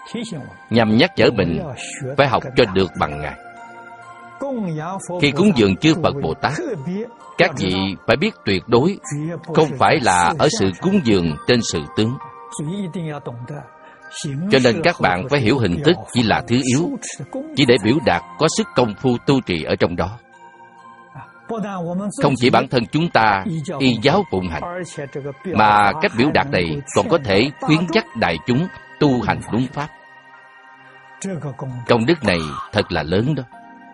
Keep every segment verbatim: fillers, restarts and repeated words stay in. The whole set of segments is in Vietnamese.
nhằm nhắc nhở mình phải học cho được bằng Ngài. Khi cúng dường chư Phật Bồ Tát, các vị phải biết tuyệt đối không phải là ở sự cúng dường trên sự tướng. Cho nên các bạn phải hiểu hình thức chỉ là thứ yếu, chỉ để biểu đạt có sức công phu tu trì ở trong đó. Không chỉ bản thân chúng ta y giáo phụng hành, mà cách biểu đạt này còn có thể khuyến dắt đại chúng tu hành đúng pháp. Công đức này thật là lớn đó.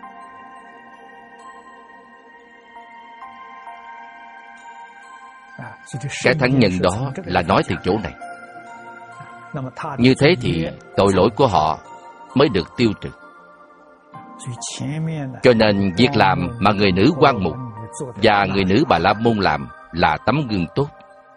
Cái thắng nhân đó là nói từ chỗ này. Như thế thì tội lỗi của họ mới được tiêu trừ. Cho nên việc làm mà người nữ Quan Mục và người nữ Bà La Môn làm là tấm gương tốt.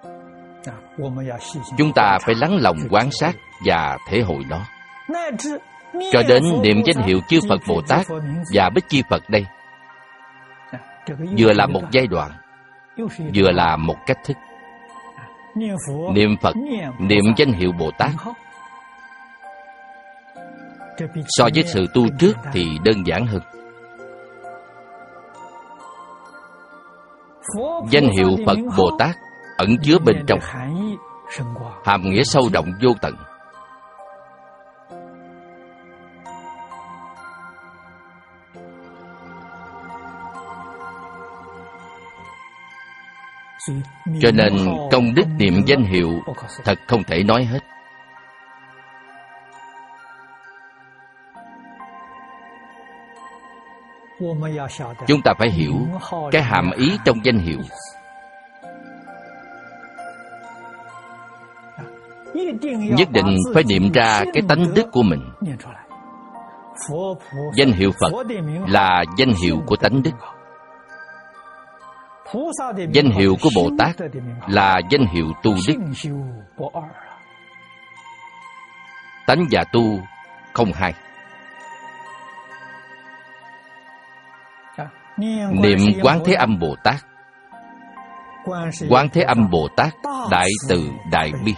Chúng ta phải lắng lòng quan sát và thể hội nó. Cho đến niệm danh hiệu chư Phật Bồ Tát và Bích Chi Phật đây, vừa là một giai đoạn, vừa là một cách thức. Niệm Phật, niệm danh hiệu Bồ Tát, so với sự tu trước thì đơn giản hơn. Danh hiệu Phật Bồ Tát ẩn chứa bên trong hàm nghĩa sâu rộng vô tận. Cho nên công đức niệm danh hiệu thật không thể nói hết. Chúng ta phải hiểu cái hàm ý trong danh hiệu. Nhất định phải niệm ra cái tánh đức của mình. Danh hiệu Phật là danh hiệu của tánh đức. Danh hiệu của Bồ Tát là danh hiệu tu đức. Tánh và tu không hai. Niệm Quán Thế Âm Bồ Tát. Quán Thế Âm Bồ Tát đại từ đại bi.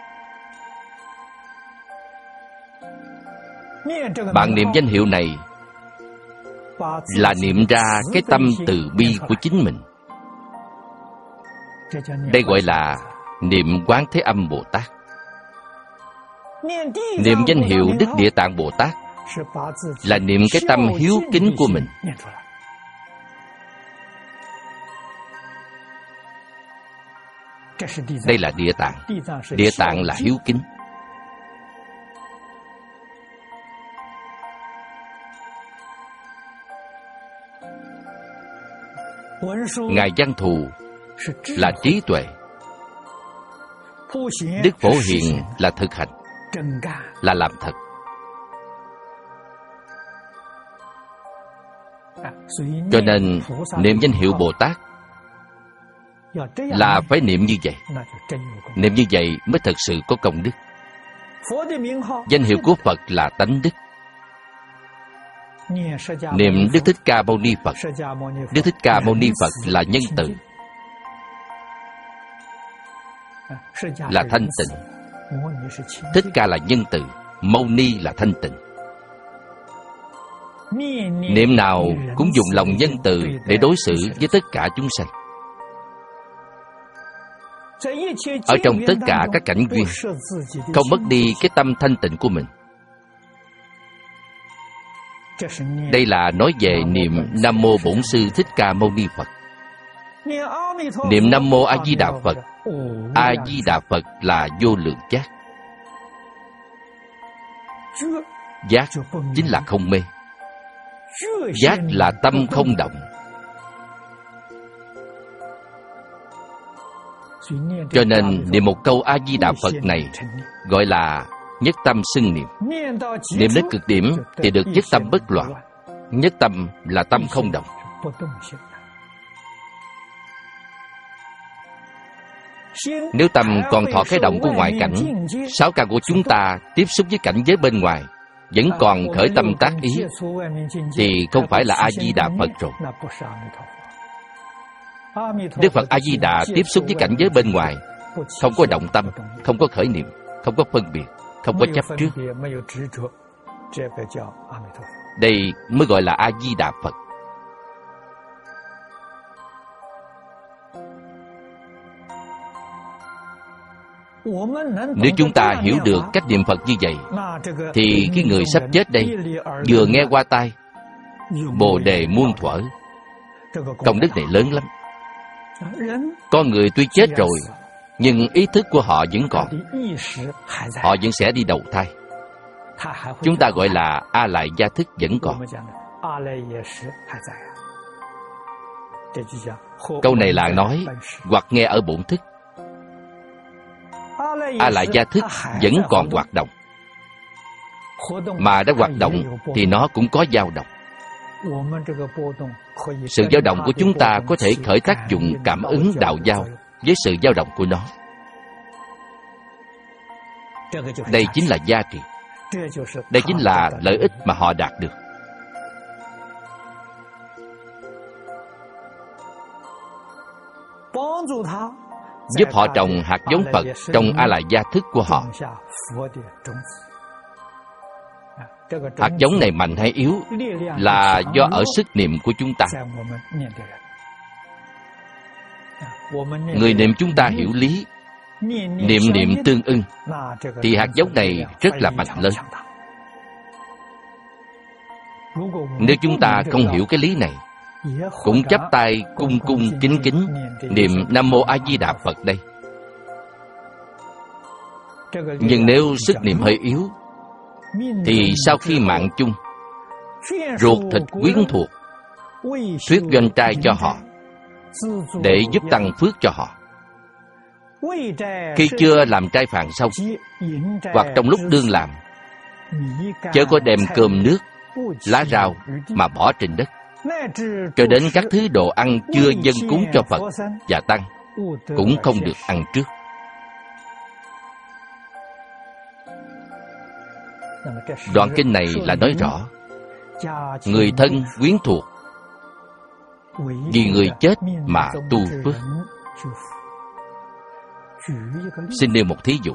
Bạn niệm danh hiệu này là niệm ra cái tâm từ bi của chính mình. Đây gọi là niệm Quán Thế Âm Bồ Tát. Niệm danh hiệu Đức Địa Tạng Bồ Tát là niệm cái tâm hiếu kính của mình. Đây là Địa Tạng. Địa Tạng là hiếu kính. Ngài Văn Thù là trí tuệ. Đức Phổ Hiền là thực hành, là làm thật. Cho nên niệm danh hiệu Bồ Tát là phải niệm như vậy. Niệm như vậy mới thật sự có công đức. Danh hiệu của Phật là tánh đức. Niệm Đức Thích Ca Mâu Ni Phật. Đức Thích Ca Mâu Ni Phật là nhân từ, là thanh tịnh. Thích Ca là nhân từ, Mâu Ni là thanh tịnh. Niệm nào cũng dùng lòng nhân từ để đối xử với tất cả chúng sanh. Ở trong tất cả các cảnh duyên, không mất đi cái tâm thanh tịnh của mình. Đây là nói về niệm Nam Mô Bổn Sư Thích Ca Mâu Ni Phật. Niệm Nam Mô A Di Đà Phật. A Di Đà Phật là vô lượng giác. Giác chính là không mê. Giác là tâm không động. Cho nên niệm một câu A Di Đà Phật này gọi là nhất tâm xưng niệm. Niệm đến cực điểm thì được nhất tâm bất loạn. Nhất tâm là tâm không động. Nếu tâm còn thọ cái động của ngoại cảnh, sáu căn của chúng ta tiếp xúc với cảnh giới bên ngoài vẫn còn khởi tâm tác ý, thì không phải là A Di Đà Phật rồi. Đức Phật A Di Đà tiếp xúc với cảnh giới bên ngoài, không có động tâm, không có khởi niệm, không có phân biệt, không có chấp trước. Đây mới gọi là A-di-đà Phật. Nếu chúng ta hiểu được cách niệm Phật như vậy, thì cái người sắp chết đây vừa nghe qua tai Bồ đề muôn thuở, công đức này lớn lắm. Con người tuy chết rồi, nhưng ý thức của họ vẫn còn. Họ vẫn sẽ đi đầu thai. Chúng ta gọi là A Lại Gia thức vẫn còn. Câu này là nói hoặc nghe ở bổn thức. A Lại Gia thức vẫn còn hoạt động. Mà đã hoạt động thì nó cũng có dao động. Sự dao động của chúng ta có thể khởi tác dụng cảm ứng đạo giao với sự dao động của nó. Đây chính là giá trị. Đây chính là lợi ích mà họ đạt được. Giúp họ trồng hạt giống Phật trong A Lại Gia thức của họ. Hạt giống này mạnh hay yếu là do ở sức niệm của chúng ta. Người niệm chúng ta hiểu lý, niệm niệm tương ưng, thì hạt giống này rất là mạnh lớn. Nếu chúng ta không hiểu cái lý này, cũng chắp tay cung cung kính kính niệm Nam Mô A Di Đà Phật đây, nhưng nếu sức niệm hơi yếu, thì sau khi mạng chung, ruột thịt quyến thuộc, thuyết doanh trai cho họ để giúp tăng phước cho họ. Khi chưa làm trai phàn xong, hoặc trong lúc đương làm, chớ có đem cơm nước, lá rau mà bỏ trên đất, cho đến các thứ đồ ăn chưa dâng cúng cho Phật và Tăng cũng không được ăn trước. Đoạn kinh này là nói rõ người thân quyến thuộc vì người chết mà tu phước. Xin nêu một thí dụ.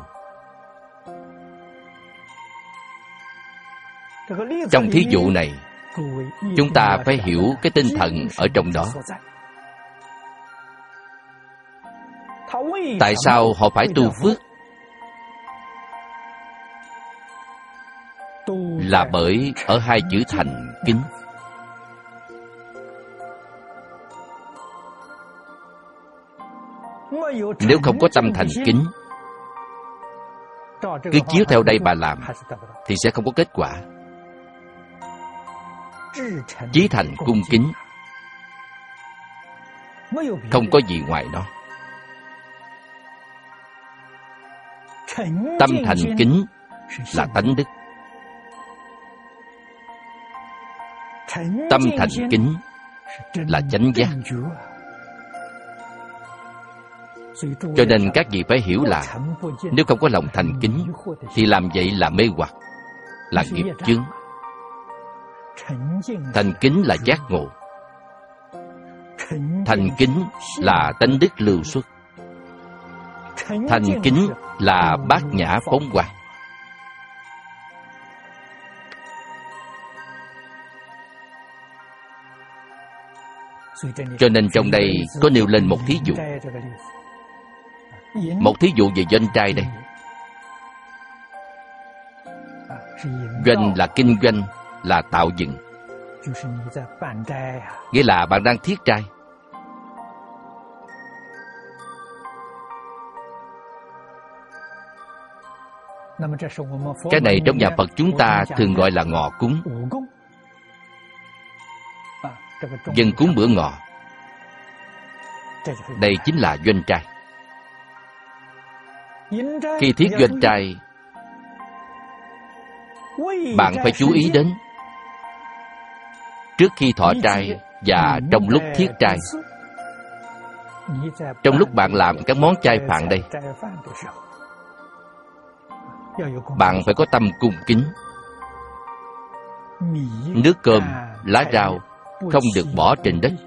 Trong thí dụ này, chúng ta phải hiểu cái tinh thần ở trong đó. Tại sao họ phải tu phước? Là bởi ở hai chữ thành kính. Nếu không có tâm thành kính, cứ chiếu theo đây mà làm, thì sẽ không có kết quả. Chí thành cung kính, không có gì ngoài nó. Tâm thành kính là tánh đức. Tâm thành kính là chánh giác. Cho nên các vị phải hiểu là nếu không có lòng thành kính thì làm vậy là mê hoặc, là nghiệp chướng. Thành kính là giác ngộ. Thành kính là tánh đức lưu xuất. Thành kính là bát nhã phóng quang. Cho nên trong đây có nêu lên một thí dụ. Một thí dụ về doanh trai đây. Doanh là kinh doanh, là tạo dựng. Nghĩa là bạn đang thiết trai. Cái này trong nhà Phật chúng ta thường gọi là ngọ cúng. Dân cúng bữa ngọ. Đây chính là doanh trai. Khi thiết doanh trai, bạn phải chú ý đến trước khi thọ trai và trong lúc thiết trai. Trong lúc bạn làm các món chay phạn đây, bạn phải có tâm cung kính. Nước cơm, lá rau không được bỏ trên đất.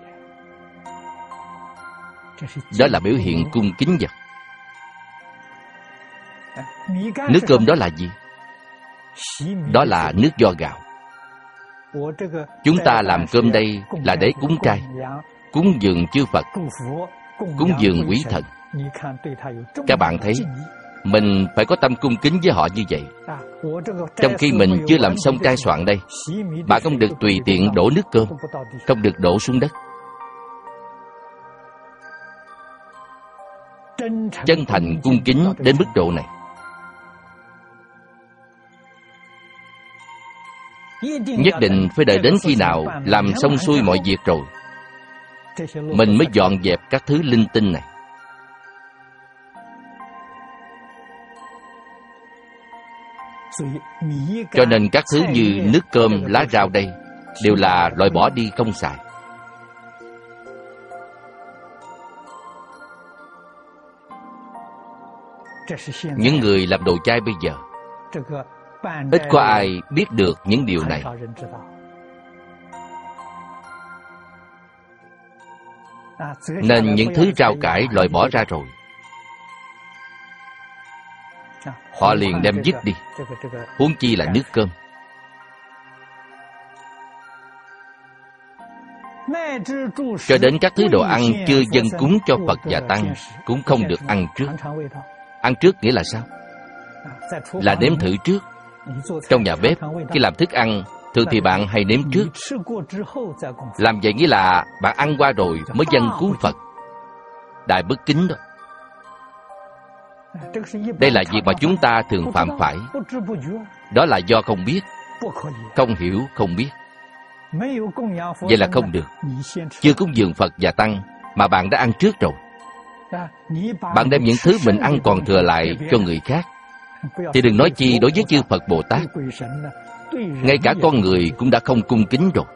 Đó là biểu hiện cung kính vật. Nước cơm đó là gì? đó là nước vo gạo. Chúng ta làm cơm đây là để cúng trai, cúng dường chư Phật, cúng dường quý thần. Các bạn thấy, mình phải có tâm cung kính với họ như vậy. Trong khi mình chưa làm xong trai soạn đây, bạn không được tùy tiện đổ nước cơm, không được đổ xuống đất. Chân thành cung kính đến mức độ này. Nhất định phải đợi đến khi nào làm xong xuôi mọi việc rồi, mình mới dọn dẹp các thứ linh tinh này. Cho nên các thứ như nước cơm, lá rau đây đều là loại bỏ đi không xài. Những người làm đồ chay bây giờ, ít có ai biết được những điều này. Nên những thứ rau cải loại bỏ ra rồi, họ liền đem dứt đi, huống chi là nước cơm. Cho đến các thứ đồ ăn chưa dâng cúng cho Phật và Tăng cũng không được ăn trước. Ăn trước nghĩa là sao? Là nếm thử trước. Trong nhà bếp, khi làm thức ăn, thường thì bạn hay nếm trước. Làm vậy nghĩa là bạn ăn qua rồi mới dâng cúng Phật. Đại bất kính đó. Đây là việc mà chúng ta thường phạm phải. Đó là do không biết, không hiểu, không biết. Vậy là không được. Chưa cúng dường Phật và Tăng mà bạn đã ăn trước rồi. Bạn đem những thứ mình ăn còn thừa lại cho người khác, thì đừng nói chi đối với chư Phật Bồ Tát. Ngay cả con người cũng đã không cung kính rồi.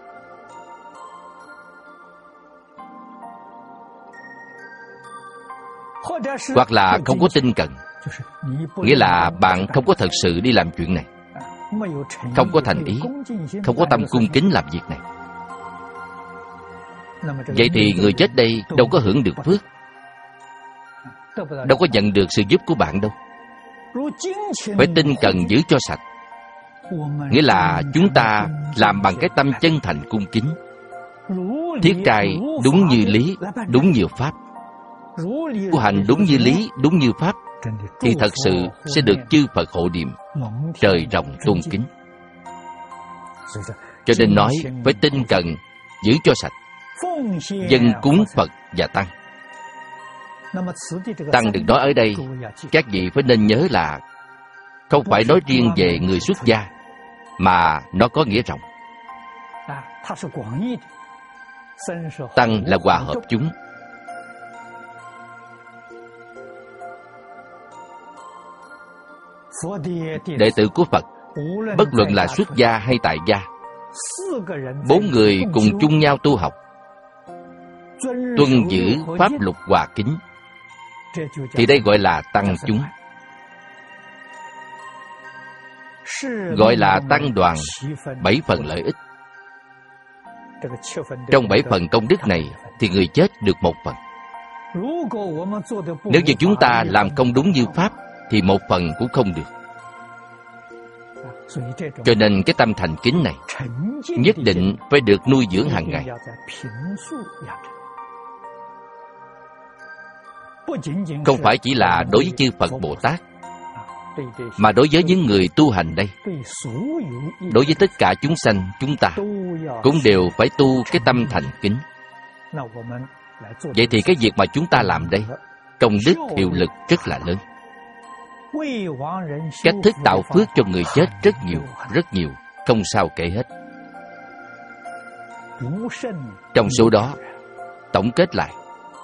Hoặc là không có tinh cần, nghĩa là bạn không có thật sự đi làm chuyện này, không có thành ý, không có tâm cung kính làm việc này. Vậy thì người chết đây đâu có hưởng được phước, đâu có nhận được sự giúp của bạn đâu. Phải tinh cần giữ cho sạch, nghĩa là chúng ta làm bằng cái tâm chân thành cung kính, thiết trai đúng như lý, đúng như pháp, của hành đúng như lý, đúng như pháp, thì thật sự sẽ được chư Phật hộ niệm, trời rộng tôn kính. Cho nên nói phải tinh cần giữ cho sạch, dâng cúng Phật và Tăng. Tăng được nói ở đây, các vị phải nên nhớ là không phải nói riêng về người xuất gia, mà nó có nghĩa rộng. Tăng là hòa hợp chúng. Đệ tử của Phật, bất luận là xuất gia hay tại gia, bốn người cùng chung nhau tu học, tuân giữ pháp luật hòa kính, thì đây gọi là tăng chúng, gọi là tăng đoàn, bảy phần lợi ích. Trong bảy phần công đức này thì người chết được một phần. Nếu như chúng ta làm không đúng như pháp thì một phần cũng không được. Cho nên cái tâm thành kính này nhất định phải được nuôi dưỡng hàng ngày. Không phải chỉ là đối với chư Phật Bồ Tát, mà đối với những người tu hành đây, đối với tất cả chúng sanh chúng ta cũng đều phải tu cái tâm thành kính. Vậy thì cái việc mà chúng ta làm đây, công đức hiệu lực rất là lớn. Cách thức tạo phước cho người chết rất nhiều, rất nhiều, không sao kể hết. Trong số đó, tổng kết lại,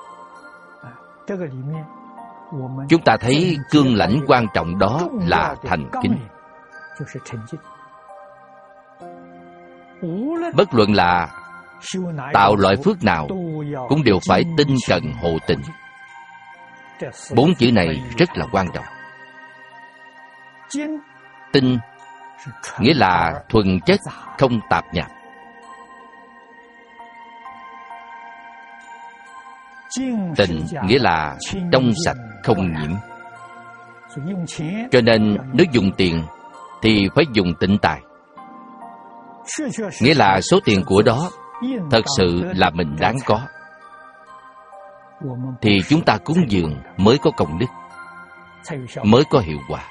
chúng ta thấy cương lãnh quan trọng đó là thành kính. Bất luận là tạo loại phước nào cũng đều phải tinh cần hộ tình. Bốn chữ này rất là quan trọng. Tinh nghĩa là thuần chất, không tạp nhạp. Tịnh nghĩa là trong sạch, không nhiễm. Cho nên nếu dùng tiền thì phải dùng tịnh tài. Nghĩa là số tiền của đó thật sự là mình đáng có, thì chúng ta cúng dường mới có công đức, mới có hiệu quả.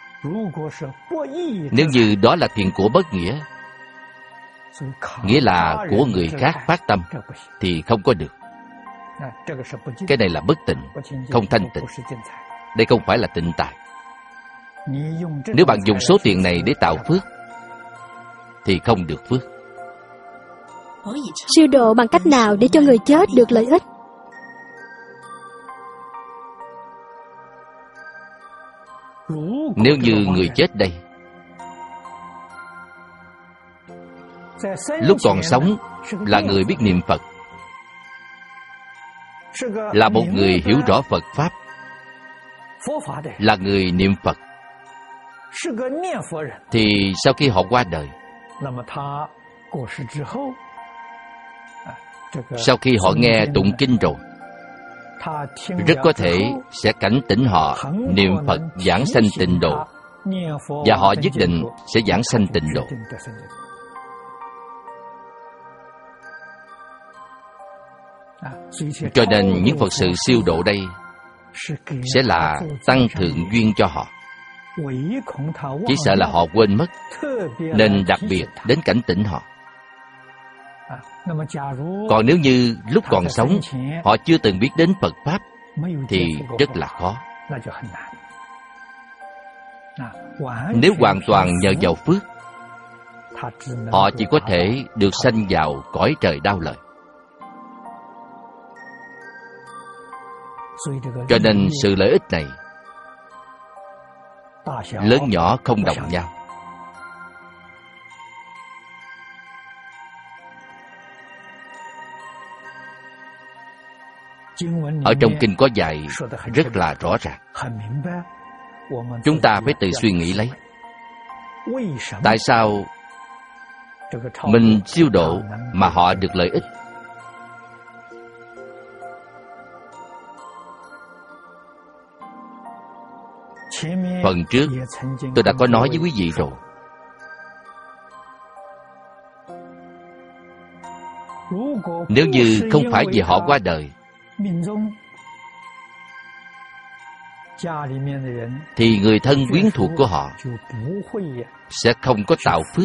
Nếu như đó là tiền của bất nghĩa, nghĩa là của người khác phát tâm, thì không có được. Cái này là bất tịnh, không thanh tịnh. Đây không phải là tịnh tài. Nếu bạn dùng số tiền này để tạo phước, thì không được phước. Siêu độ bằng cách nào để cho người chết được lợi ích? Nếu như người chết đây, lúc còn sống là người biết niệm Phật, là một người hiểu rõ Phật Pháp, là người niệm Phật, thì sau khi họ qua đời, sau khi họ nghe tụng kinh rồi, rất có thể sẽ cảnh tỉnh họ niệm Phật giảng sanh tịnh độ, và họ nhất định sẽ giảng sanh tịnh độ. Cho nên những Phật sự siêu độ đây sẽ là tăng thượng duyên cho họ. Chỉ sợ là họ quên mất, nên đặc biệt đến cảnh tỉnh họ. Còn nếu như lúc còn sống họ chưa từng biết đến Phật Pháp, thì rất là khó. Nếu hoàn toàn nhờ vào phước, họ chỉ có thể được sanh vào cõi trời đau lợi. Cho nên sự lợi ích này lớn nhỏ không đồng nhau. Ở trong kinh có dạy rất là rõ ràng. Chúng ta phải tự suy nghĩ lấy, tại sao mình siêu độ mà họ được lợi ích? Phần trước tôi đã có nói với quý vị rồi. Nếu như không phải vì họ qua đời, thì người thân quyến thuộc của họ sẽ không có tạo phước,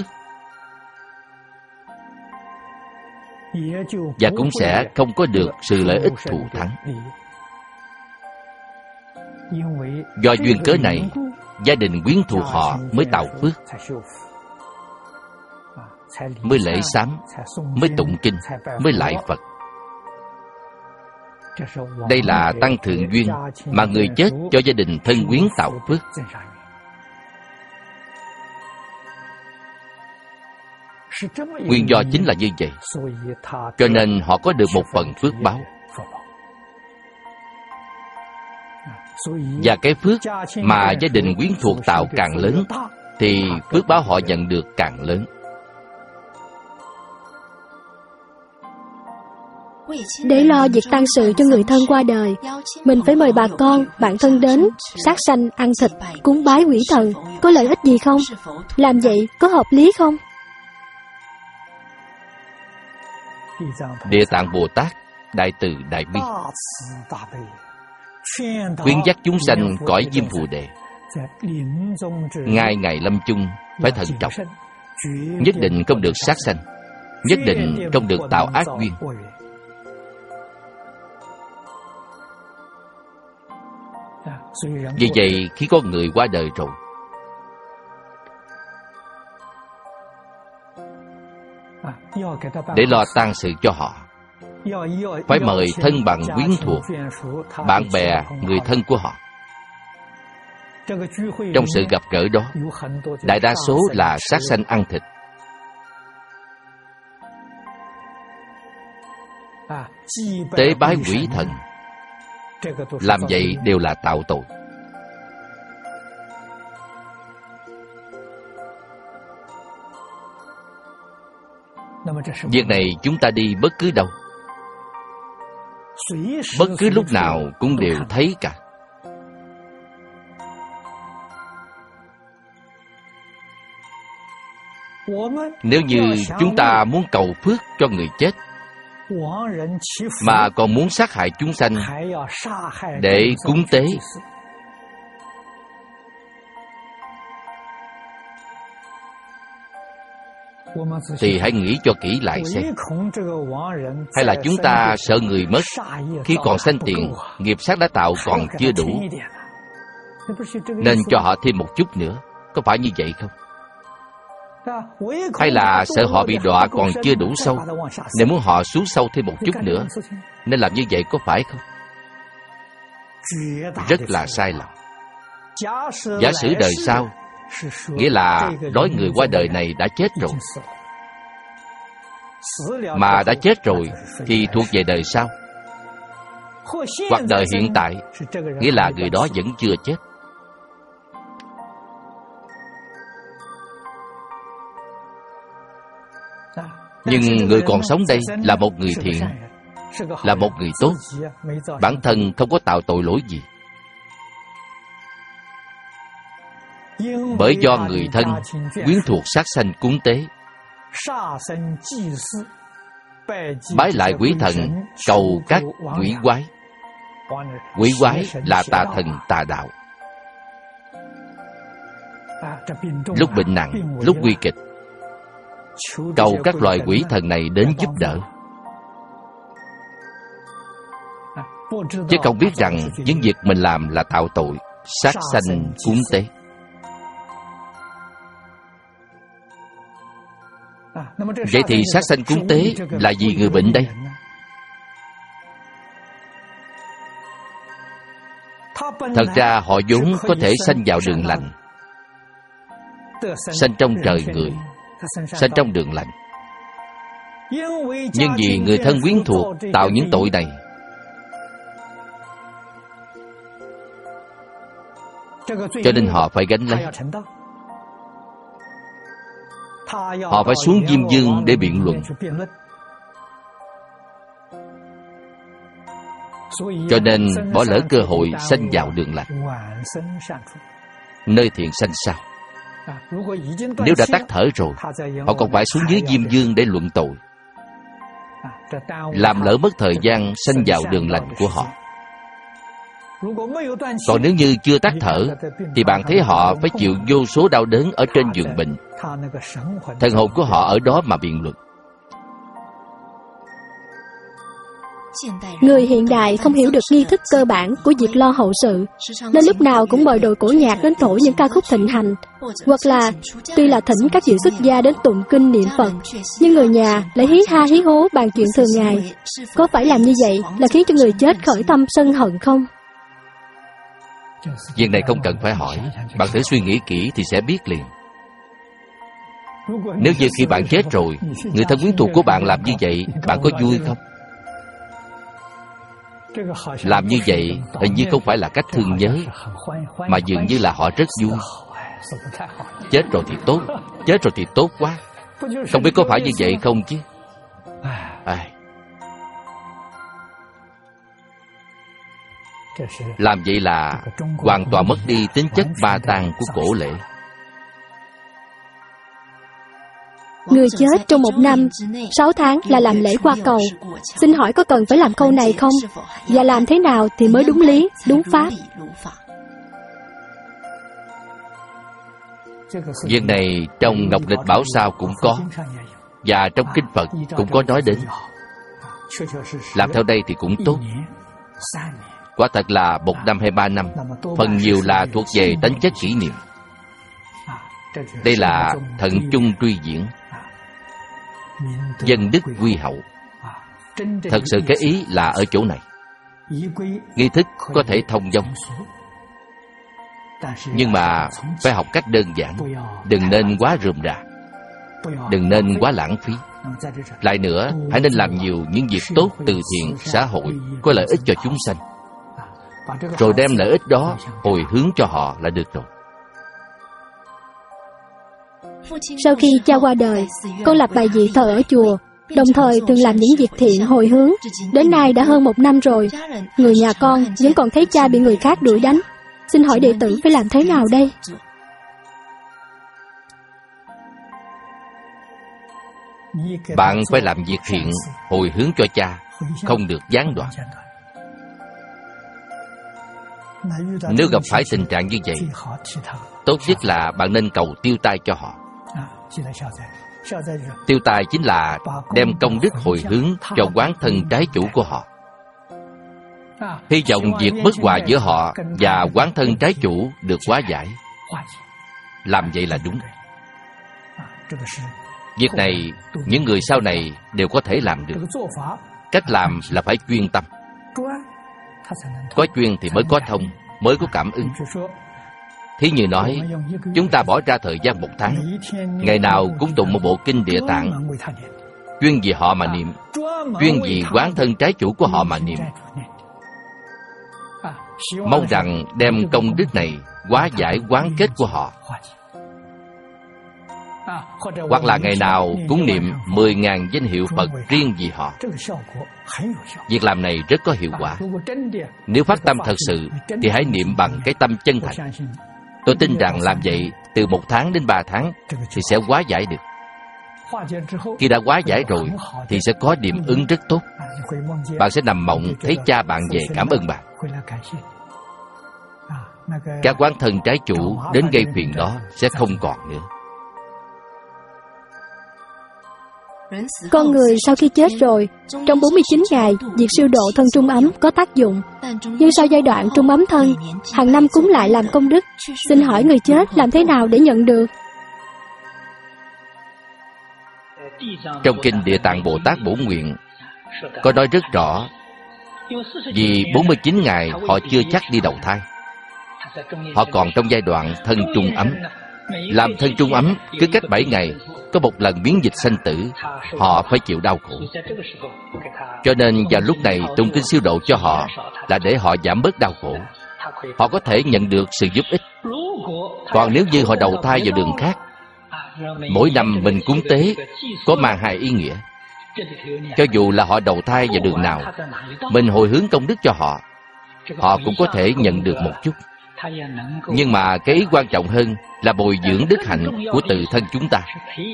và cũng sẽ không có được sự lợi ích thù thắng. Do duyên cớ này, gia đình quyến thuộc họ mới tạo phước, mới lễ sám, mới tụng kinh, mới lại Phật. Đây là tăng thượng duyên mà người chết cho gia đình thân quyến tạo phước. Nguyên do chính là như vậy, cho nên họ có được một phần phước báo. Và cái phước mà gia đình quyến thuộc tạo càng lớn, thì phước báo họ nhận được càng lớn. Để lo việc tang sự cho người thân qua đời, mình phải mời bà con, bạn thân đến, sát sanh, ăn thịt, cúng bái quỷ thần. Có lợi ích gì không? Làm vậy có hợp lý không? Địa Tạng Bồ Tát đại từ đại bi, khuyến dắt chúng sanh cõi Diêm Phù Đề, ngay ngày lâm chung phải thận trọng, nhất định không được sát sanh, nhất định không được tạo ác duyên. Vì vậy, khi có người qua đời rồi, để lo tang sự cho họ, phải mời thân bằng quyến thuộc, bạn bè, người thân của họ. Trong sự gặp gỡ đó, đại đa số là sát sanh ăn thịt. Tế bái quỷ thần, làm vậy đều là tạo tội. Việc này chúng ta đi bất cứ đâu, bất cứ lúc nào cũng đều thấy cả. Nếu như chúng ta muốn cầu phước cho người chết, mà còn muốn sát hại chúng sanh để cúng tế, thì hãy nghĩ cho kỹ lại xem. Hay là chúng ta sợ người mất khi còn sanh tiền, nghiệp sát đã tạo còn chưa đủ, nên cho họ thêm một chút nữa, có phải như vậy không? Hay là sợ họ bị đọa còn chưa đủ sâu, nên muốn họ xuống sâu thêm một chút nữa, nên làm như vậy, có phải không? Rất là sai lầm. Giả sử đời sau, nghĩa là nói người qua đời này đã chết rồi. Mà đã chết rồi thì thuộc về đời sau. Hoặc đời hiện tại, nghĩa là người đó vẫn chưa chết. Nhưng người còn sống đây là một người thiện, là một người tốt, bản thân không có tạo tội lỗi gì. Bởi do người thân, quyến thuộc sát sanh cúng tế, bái lại quý thần, cầu các quỷ quái. Quỷ quái là tà thần tà đạo. Lúc bệnh nặng, lúc nguy kịch, cầu các loại quỷ thần này đến giúp đỡ, chứ không biết rằng những việc mình làm là tạo tội, sát sanh cúng tế. Vậy thì sát sanh cúng tế là vì người bệnh đây? Thật ra họ vốn có thể sanh vào đường lành, sanh trong trời người, sanh trong đường lành. Nhưng vì người thân quyến thuộc tạo những tội này, cho nên họ phải gánh lấy. Họ phải xuống Diêm Vương để biện luận. Cho nên bỏ lỡ cơ hội sanh vào đường lành, nơi thiện sanh sao. Nếu đã tắt thở rồi, họ còn phải xuống dưới Diêm Vương để luận tội, làm lỡ mất thời gian sanh vào đường lành của họ. Còn nếu như chưa tắt thở, thì bạn thấy họ phải chịu vô số đau đớn ở trên giường bệnh. Thần hồn của họ ở đó mà biện luận. Người hiện đại không hiểu được nghi thức cơ bản của việc lo hậu sự, nên lúc nào cũng mời đội cổ nhạc đến thổi những ca khúc thịnh hành, hoặc là tuy là thỉnh các vị xuất gia đến tụng kinh niệm Phật, nhưng người nhà lại hí ha hí hố bàn chuyện thường ngày. Có phải làm như vậy là khiến cho người chết khởi tâm sân hận không? Việc này không cần phải hỏi, bạn thử suy nghĩ kỹ thì sẽ biết liền. Nếu như khi bạn chết rồi, người thân quyến thuộc của bạn làm như vậy, bạn có vui không? Làm như vậy hình như không phải là cách thương nhớ, mà dường như là họ rất vui. Chết rồi thì tốt, chết rồi thì tốt quá. Không biết có phải như vậy không chứ? À, làm vậy là hoàn toàn mất đi tính chất ba tang của cổ lễ. Người chết trong một năm, sáu tháng là làm lễ qua cầu. Xin hỏi có cần phải làm câu này không? Và làm thế nào thì mới đúng lý, đúng pháp? Việc này trong Ngọc Lịch Bảo Sao cũng có, và trong Kinh Phật cũng có nói đến. Làm theo đây thì cũng tốt. Quả thật là một năm hay ba năm, phần nhiều là thuộc về tánh chất kỷ niệm. Đây là thận chung truy diễn, dân đức quy hậu. Thật sự cái ý là ở chỗ này. Nghi thức có thể thông dong, nhưng mà phải học cách đơn giản. Đừng nên quá rườm rà, đừng nên quá lãng phí. Lại nữa, hãy nên làm nhiều những việc tốt từ thiện xã hội có lợi ích cho chúng sanh, rồi đem lợi ích đó hồi hướng cho họ là được rồi. Sau khi cha qua đời, con lập bài vị thờ ở chùa, đồng thời thường làm những việc thiện hồi hướng. Đến nay đã hơn một năm rồi, người nhà con vẫn còn thấy cha bị người khác đuổi đánh. Xin hỏi đệ tử phải làm thế nào đây? Bạn phải làm việc thiện, hồi hướng cho cha, không được gián đoạn. Nếu gặp phải tình trạng như vậy, tốt nhất là bạn nên cầu tiêu tai cho họ. Tiêu tai chính là đem công đức hồi hướng cho quán thân trái chủ của họ. Hy vọng việc bất hòa giữa họ và quán thân trái chủ được hóa giải. Làm vậy là đúng. Việc này, những người sau này đều có thể làm được. Cách làm là phải chuyên tâm. Có chuyên thì mới có thông, mới có cảm ứng. Thí như nói, chúng ta bỏ ra thời gian một tháng, ngày nào cũng tụng một bộ kinh Địa Tạng, chuyên vì họ mà niệm, chuyên vì quán thân trái chủ của họ mà niệm. Mong rằng đem công đức này hóa giải quán kết của họ. Hoặc là ngày nào cũng niệm mười ngàn danh hiệu Phật riêng vì họ. Việc làm này rất có hiệu quả. Nếu phát tâm thật sự thì hãy niệm bằng cái tâm chân thành. Tôi tin rằng làm vậy từ một tháng đến ba tháng thì sẽ hóa giải được. Khi đã hóa giải rồi thì sẽ có điểm ứng rất tốt. Bạn sẽ nằm mộng thấy cha bạn về cảm ơn bạn. Các quán thân trái chủ đến gây phiền đó sẽ không còn nữa. Con người sau khi chết rồi, trong bốn mươi chín ngày, việc siêu độ thân trung ấm có tác dụng. Nhưng sau giai đoạn trung ấm thân, hàng năm cúng lại làm công đức. Xin hỏi người chết làm thế nào để nhận được? Trong kinh Địa Tạng Bồ Tát Bổn Nguyện có nói rất rõ, vì bốn mươi chín ngày họ chưa chắc đi đầu thai. Họ còn trong giai đoạn thân trung ấm. Làm thân trung ấm, cứ cách bảy ngày có một lần biến dịch sanh tử, họ phải chịu đau khổ. Cho nên vào lúc này tụng kinh siêu độ cho họ là để họ giảm bớt đau khổ. Họ có thể nhận được sự giúp ích. Còn nếu như họ đầu thai vào đường khác, mỗi năm mình cúng tế có mang hai ý nghĩa. Cho dù là họ đầu thai vào đường nào, mình hồi hướng công đức cho họ, họ cũng có thể nhận được một chút. Nhưng mà cái ý quan trọng hơn là bồi dưỡng đức hạnh của tự thân chúng ta.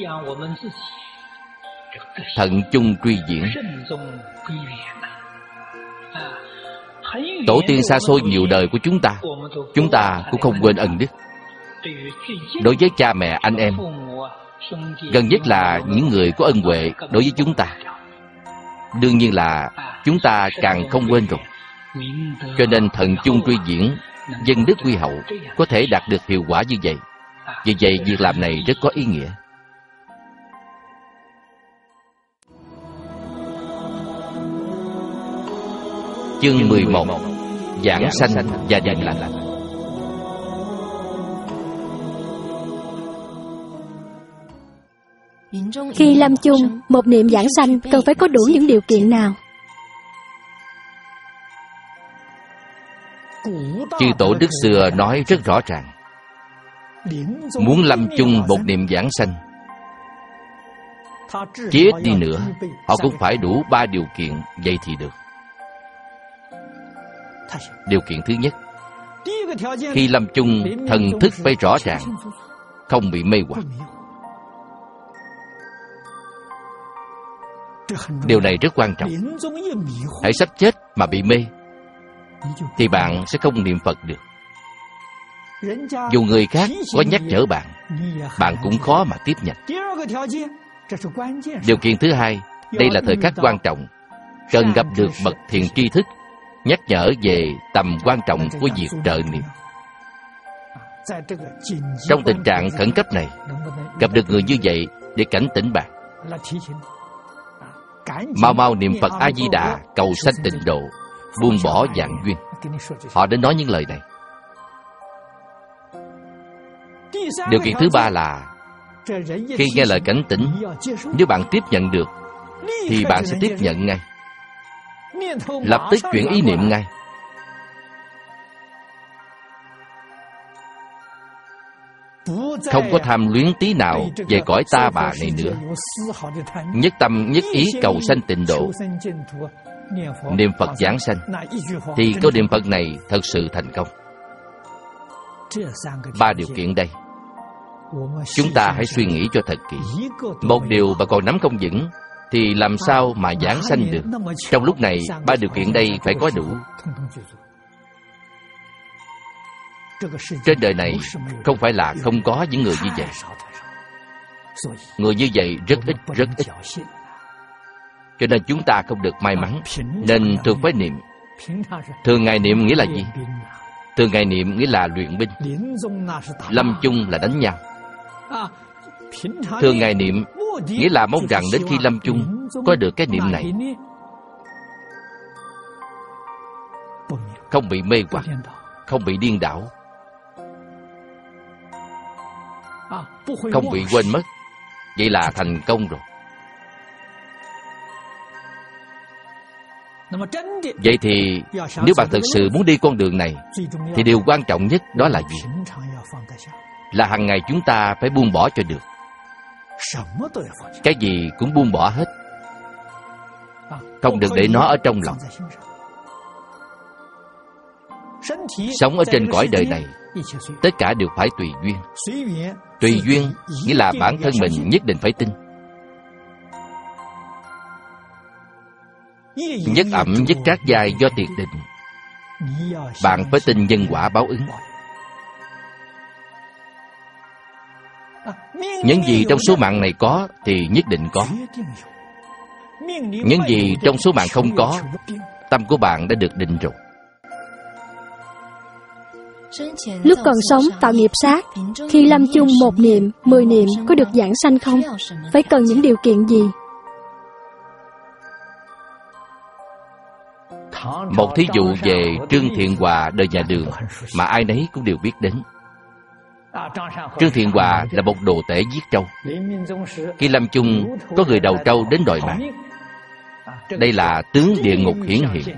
Thận chung truy diễn. Tổ tiên xa xôi nhiều đời của chúng ta, chúng ta cũng không quên ân đức. Đối với cha mẹ, anh em, gần nhất là những người có ân huệ đối với chúng ta. Đương nhiên là chúng ta càng không quên rồi. Cho nên thận chung truy diễn, dân đức quy hậu có thể đạt được hiệu quả như vậy. Vì vậy việc làm này rất có ý nghĩa. Chương mười một. Giảng sanh và điềm lành. Khi lâm chung, một niệm giảng sanh cần phải có đủ những điều kiện nào? Chư tổ đức xưa nói rất rõ ràng, muốn lâm chung một niệm giảng sanh, chí ít đi nữa họ cũng phải đủ ba điều kiện, vậy thì được. Điều kiện thứ nhất, khi lâm chung thần thức phải rõ ràng, không bị mê hoặc. Điều này rất quan trọng. Hãy sắp chết mà bị mê thì bạn sẽ không niệm Phật được. Dù người khác có nhắc nhở bạn, bạn cũng khó mà tiếp nhận. Điều kiện thứ hai, đây là thời khắc quan trọng, cần gặp được bậc thiện tri thức nhắc nhở về tầm quan trọng của việc trợ niệm. Trong tình trạng khẩn cấp này, gặp được người như vậy để cảnh tỉnh bạn, mau mau niệm Phật A Di Đà, cầu sanh tịnh độ, buông bỏ vạn duyên. Họ đến nói những lời này. Điều kiện thứ ba là khi nghe lời cảnh tỉnh, nếu bạn tiếp nhận được thì bạn sẽ tiếp nhận ngay, lập tức chuyển ý niệm ngay. Không có tham luyến tí nào về cõi ta bà này nữa. Nhất tâm nhất ý cầu sanh tịnh độ, niệm Phật giảng sanh, thì câu niệm Phật này thật sự thành công. Ba điều kiện đây. Chúng ta hãy suy nghĩ cho thật kỹ. Một điều mà còn nắm không vững thì làm sao mà giảng sanh được? Trong lúc này, ba điều kiện đây phải có đủ. Trên đời này không phải là không có những người như vậy. Người như vậy rất ít, rất ít. Cho nên chúng ta không được may mắn, nên thường phải niệm. Thường ngày niệm nghĩa là gì? Thường ngày niệm nghĩa là luyện binh. Lâm chung là đánh nhau. Thường ngày niệm nghĩa là mong rằng đến khi lâm chung có được cái niệm này, không bị mê hoặc, không bị điên đảo, không bị quên mất. Vậy là thành công rồi. Vậy thì nếu bạn thực sự muốn đi con đường này thì điều quan trọng nhất đó là gì? Là hàng ngày chúng ta phải buông bỏ cho được. Cái gì cũng buông bỏ hết, không được để nó ở trong lòng. Sống ở trên cõi đời này, tất cả đều phải tùy duyên. Tùy duyên nghĩa là bản thân mình nhất định phải tin. Nhất ẩm nhất trác giai do tiệt định. Bạn phải tin nhân quả báo ứng. Những gì trong số mạng này có thì nhất định có. Những gì trong số mạng không có, tâm của bạn đã được định rồi. Lúc còn sống tạo nghiệp sát, khi lâm chung một niệm, mười niệm có được giảng sanh không? Phải cần những điều kiện gì? Một thí dụ về Trương Thiện Hòa đời nhà Đường mà ai nấy cũng đều biết đến. Trương Thiện Hòa là một đồ tể giết trâu. Khi lâm chung có người đầu trâu đến đòi mạng. Đây là tướng địa ngục hiển hiện.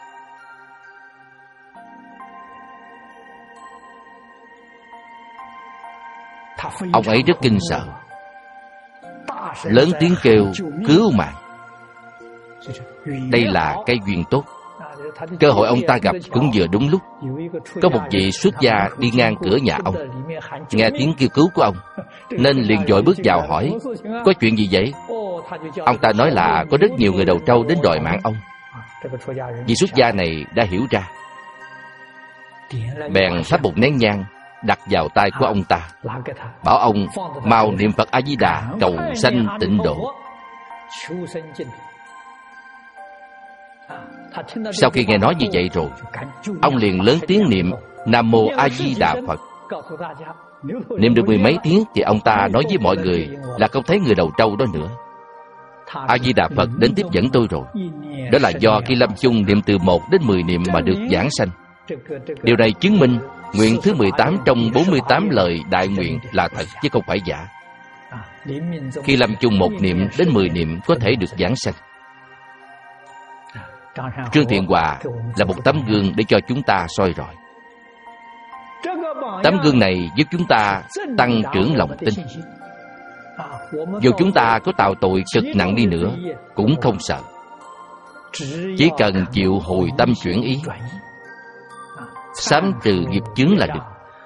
Ông ấy rất kinh sợ, lớn tiếng kêu cứu mạng. Đây là cái duyên tốt. Cơ hội ông ta gặp cũng vừa đúng lúc. Có một vị xuất gia đi ngang cửa nhà ông, nghe tiếng kêu cứu của ông, nên liền vội bước vào hỏi: có chuyện gì vậy? Ông ta nói là có rất nhiều người đầu trâu đến đòi mạng ông. Vị xuất gia này đã hiểu ra, bèn thắp một nén nhang đặt vào tay của ông ta, bảo ông mau niệm Phật A Di Đà cầu sanh tịnh độ. Sau khi nghe nói như vậy rồi, ông liền lớn tiếng niệm Nam Mô A Di Đà Phật. Niệm được mười mấy tiếng thì ông ta nói với mọi người là không thấy người đầu trâu đó nữa. A Di Đà Phật đến tiếp dẫn tôi rồi. Đó là do khi lâm chung niệm từ một đến mười niệm mà được giảng sanh. Điều này chứng minh nguyện thứ mười tám trong bốn mươi tám lời đại nguyện là thật chứ không phải giả. Khi lâm chung một niệm đến mười niệm có thể được giảng sanh. Trương Thiện Hòa là một tấm gương để cho chúng ta soi rọi. Tấm gương này giúp chúng ta tăng trưởng lòng tin. Dù chúng ta có tạo tội cực nặng đi nữa cũng không sợ. Chỉ cần chịu hồi tâm chuyển ý, sám trừ nghiệp chướng là được.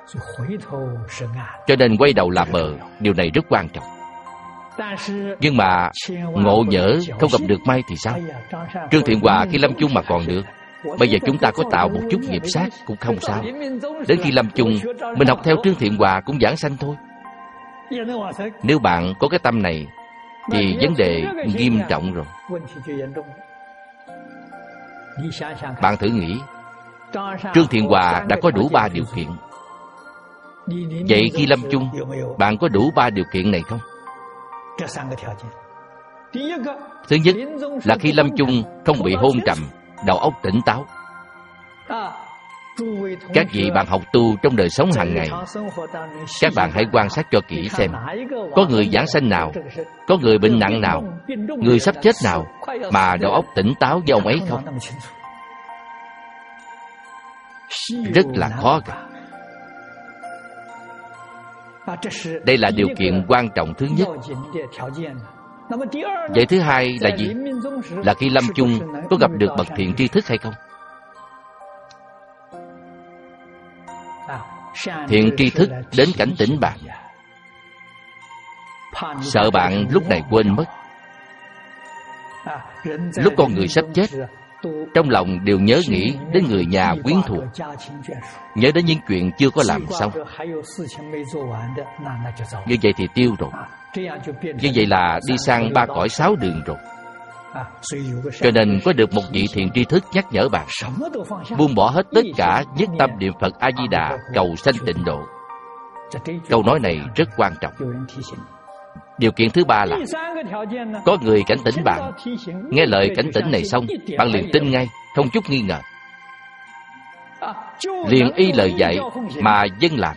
Cho nên quay đầu là bờ, điều này rất quan trọng. Nhưng mà ngộ nhỡ không gặp được may thì sao? Trương Thiện Hòa khi lâm chung mà còn được. Bây giờ chúng ta có tạo một chút nghiệp sát cũng không sao. Đến khi lâm chung, mình học theo Trương Thiện Hòa cũng giảng sanh thôi. Nếu bạn có cái tâm này thì vấn đề nghiêm trọng rồi. Bạn thử nghĩ, Trương Thiện Hòa đã có đủ ba điều kiện. Vậy khi lâm chung, bạn có đủ ba điều kiện này không? Thứ nhất là khi lâm chung không bị hôn trầm, đầu óc tỉnh táo. Các vị bạn học tu trong đời sống hàng ngày, các bạn hãy quan sát cho kỹ xem có người giảng sanh nào, có người bệnh nặng nào, người sắp chết nào mà đầu óc tỉnh táo với ông ấy không? Rất là khó gặp. Đây là điều kiện quan trọng thứ nhất. Vậy thứ hai là gì? Là khi lâm chung có gặp được bậc thiện tri thức hay không? Thiện tri thức đến cảnh tỉnh bạn, sợ bạn lúc này quên mất. Lúc con người sắp chết, trong lòng đều nhớ nghĩ đến người nhà quyến thuộc, nhớ đến những chuyện chưa có làm xong. Như vậy thì tiêu rồi. Như vậy là đi sang ba cõi sáu đường rồi. Cho nên có được một vị thiện tri thức nhắc nhở bạn buông bỏ hết tất cả, nhất tâm niệm Phật A-di-đà, cầu sanh tịnh độ. Câu nói này rất quan trọng. Điều kiện thứ ba là có người cảnh tỉnh bạn. Nghe lời cảnh tỉnh này xong, bạn liền tin ngay, không chút nghi ngờ, liền y lời dạy mà dâng làm.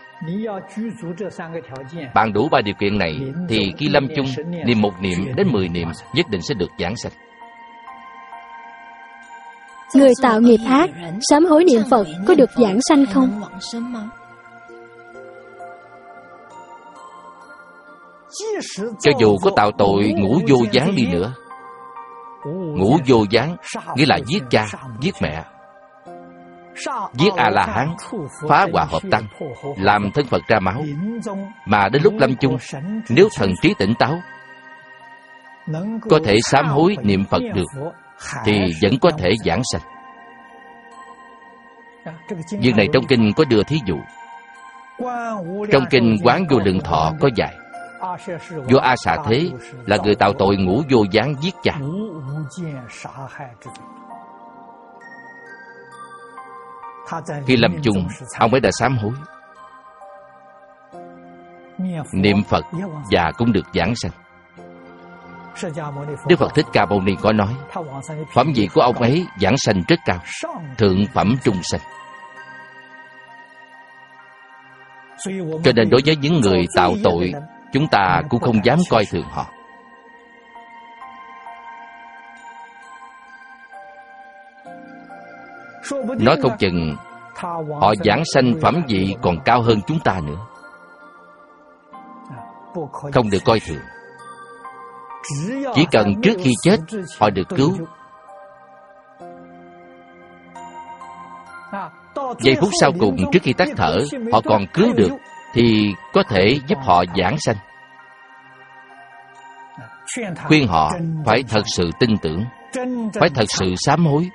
Bạn đủ ba điều kiện này thì khi lâm chung, niệm một niệm đến mười niệm nhất định sẽ được giảng sanh. Người tạo nghiệp ác, sám hối niệm Phật có được giảng sanh không? Cho dù có tạo tội ngũ vô gián đi nữa, ngũ vô gián nghĩa là giết cha, giết mẹ, giết A-la-hán, phá hòa hợp tăng, làm thân Phật ra máu, mà đến lúc lâm chung, nếu thần trí tỉnh táo, có thể sám hối niệm Phật được, thì vẫn có thể giảng sanh. Việc này trong kinh có đưa thí dụ. Trong kinh Quán Vô Lượng Thọ có dạy, vua A Xà Thế là người tạo tội ngũ vô gián giết cha. Khi lâm chung, ông ấy đã sám hối, niệm Phật và cũng được giảng sanh. Đức Phật Thích Ca Mâu Ni có nói, phẩm vị của ông ấy giảng sanh rất cao, thượng phẩm trung sanh. Cho nên đối với những người tạo tội, chúng ta cũng không dám coi thường họ. Nói không chừng họ giảng sanh phẩm vị còn cao hơn chúng ta nữa. Không được coi thường. Chỉ cần trước khi chết họ được cứu, giây phút sau cùng trước khi tắt thở họ còn cứu được, thì có thể giúp họ giảng sanh. Khuyên họ phải thật sự tin tưởng, phải thật sự sám hối,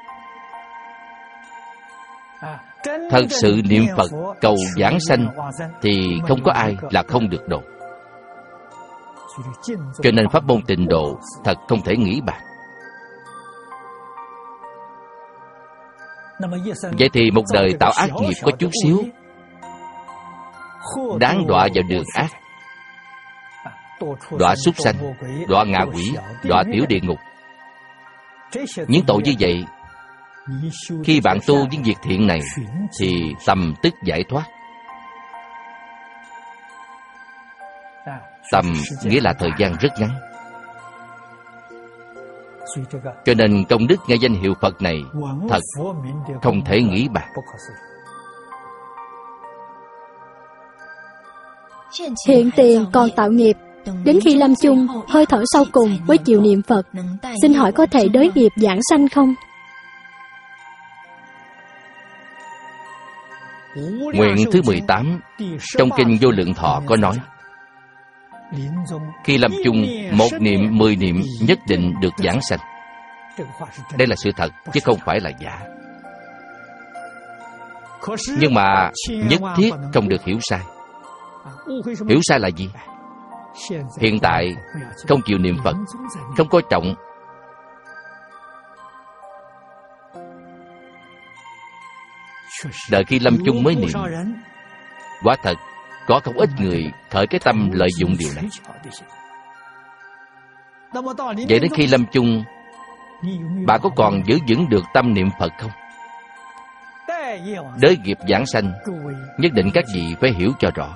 thật sự niệm Phật cầu giảng sanh, thì không có ai là không được độ. Cho nên pháp môn tịnh độ thật không thể nghĩ bàn. Vậy thì một đời tạo ác nghiệp có chút xíu, đáng đọa vào đường ác, đọa súc sanh, đọa ngạ quỷ, đọa tiểu địa ngục. Những tội như vậy, khi bạn tu những việc thiện này thì tầm tức giải thoát. Tầm nghĩa là thời gian rất ngắn. Cho nên công đức nghe danh hiệu Phật này thật không thể nghĩ bàn. Hiện tiền còn tạo nghiệp, đến khi lâm chung, hơi thở sau cùng mới chịu niệm Phật. Xin hỏi có thể đới nghiệp giảng sanh không? Nguyện thứ mười tám trong kinh Vô Lượng Thọ có nói, khi lâm chung, một niệm, mười niệm nhất định được giảng sanh. Đây là sự thật, chứ không phải là giả. Nhưng mà nhất thiết không được hiểu sai. Hiểu sai là gì? Hiện tại không chịu niệm Phật, không coi trọng. Đợi khi lâm chung mới niệm. Quả thật có không ít người khởi cái tâm lợi dụng điều này. Vậy đến khi lâm chung, bạn có còn giữ vững được tâm niệm Phật không? Đới nghiệp giảng sanh, nhất định các vị phải hiểu cho rõ.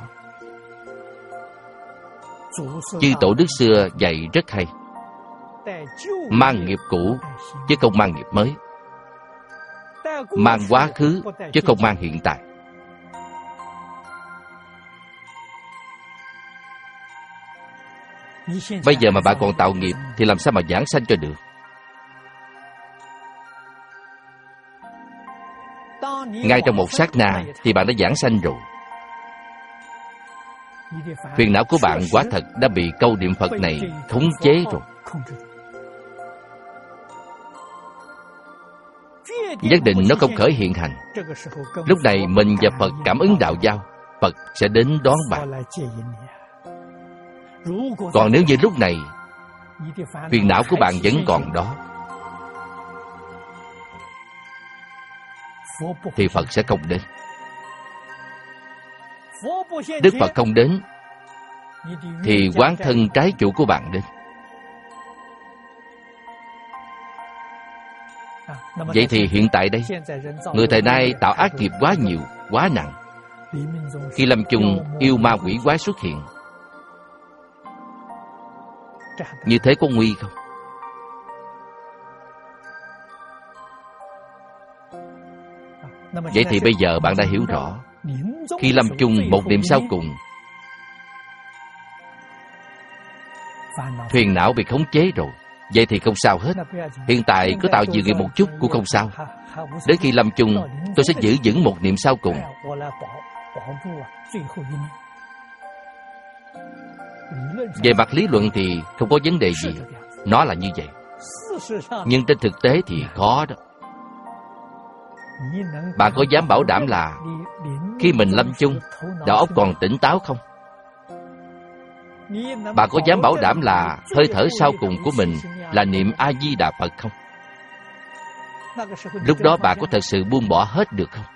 Chư tổ đức xưa dạy rất hay, mang nghiệp cũ chứ không mang nghiệp mới, mang quá khứ chứ không mang hiện tại. Bây giờ mà bạn còn tạo nghiệp thì làm sao mà giảng sanh cho được? Ngay trong một sát na thì bạn đã giảng sanh rồi. Phiền não của bạn quả thật đã bị câu niệm Phật này khống chế rồi. Nhất định nó không khởi hiện hành. Lúc này mình và Phật cảm ứng đạo giao, Phật sẽ đến đón bạn. Còn nếu như lúc này phiền não của bạn vẫn còn đó, thì Phật sẽ không đến. Đức Phật không đến thì quán thân trái chủ của bạn đến. Vậy thì hiện tại đây, người thời nay tạo ác nghiệp quá nhiều, quá nặng. Khi lâm chung, yêu ma quỷ quái xuất hiện. Như thế có nguy không? Vậy thì bây giờ bạn đã hiểu rõ, khi lâm chung một niệm sau cùng, phiền não bị khống chế rồi. Vậy thì không sao hết. Hiện tại cứ tạo dự nghiệp một chút cũng không sao. Đến khi lâm chung, tôi sẽ giữ vững một niệm sau cùng. Về mặt lý luận thì không có vấn đề gì. Nó là như vậy. Nhưng trên thực tế thì khó đó. Bạn có dám bảo đảm là khi mình lâm chung, đầu óc còn tỉnh táo không? Bạn có dám bảo đảm là hơi thở sau cùng của mình là niệm A-di-đà Phật không? Lúc đó bạn có thật sự buông bỏ hết được không?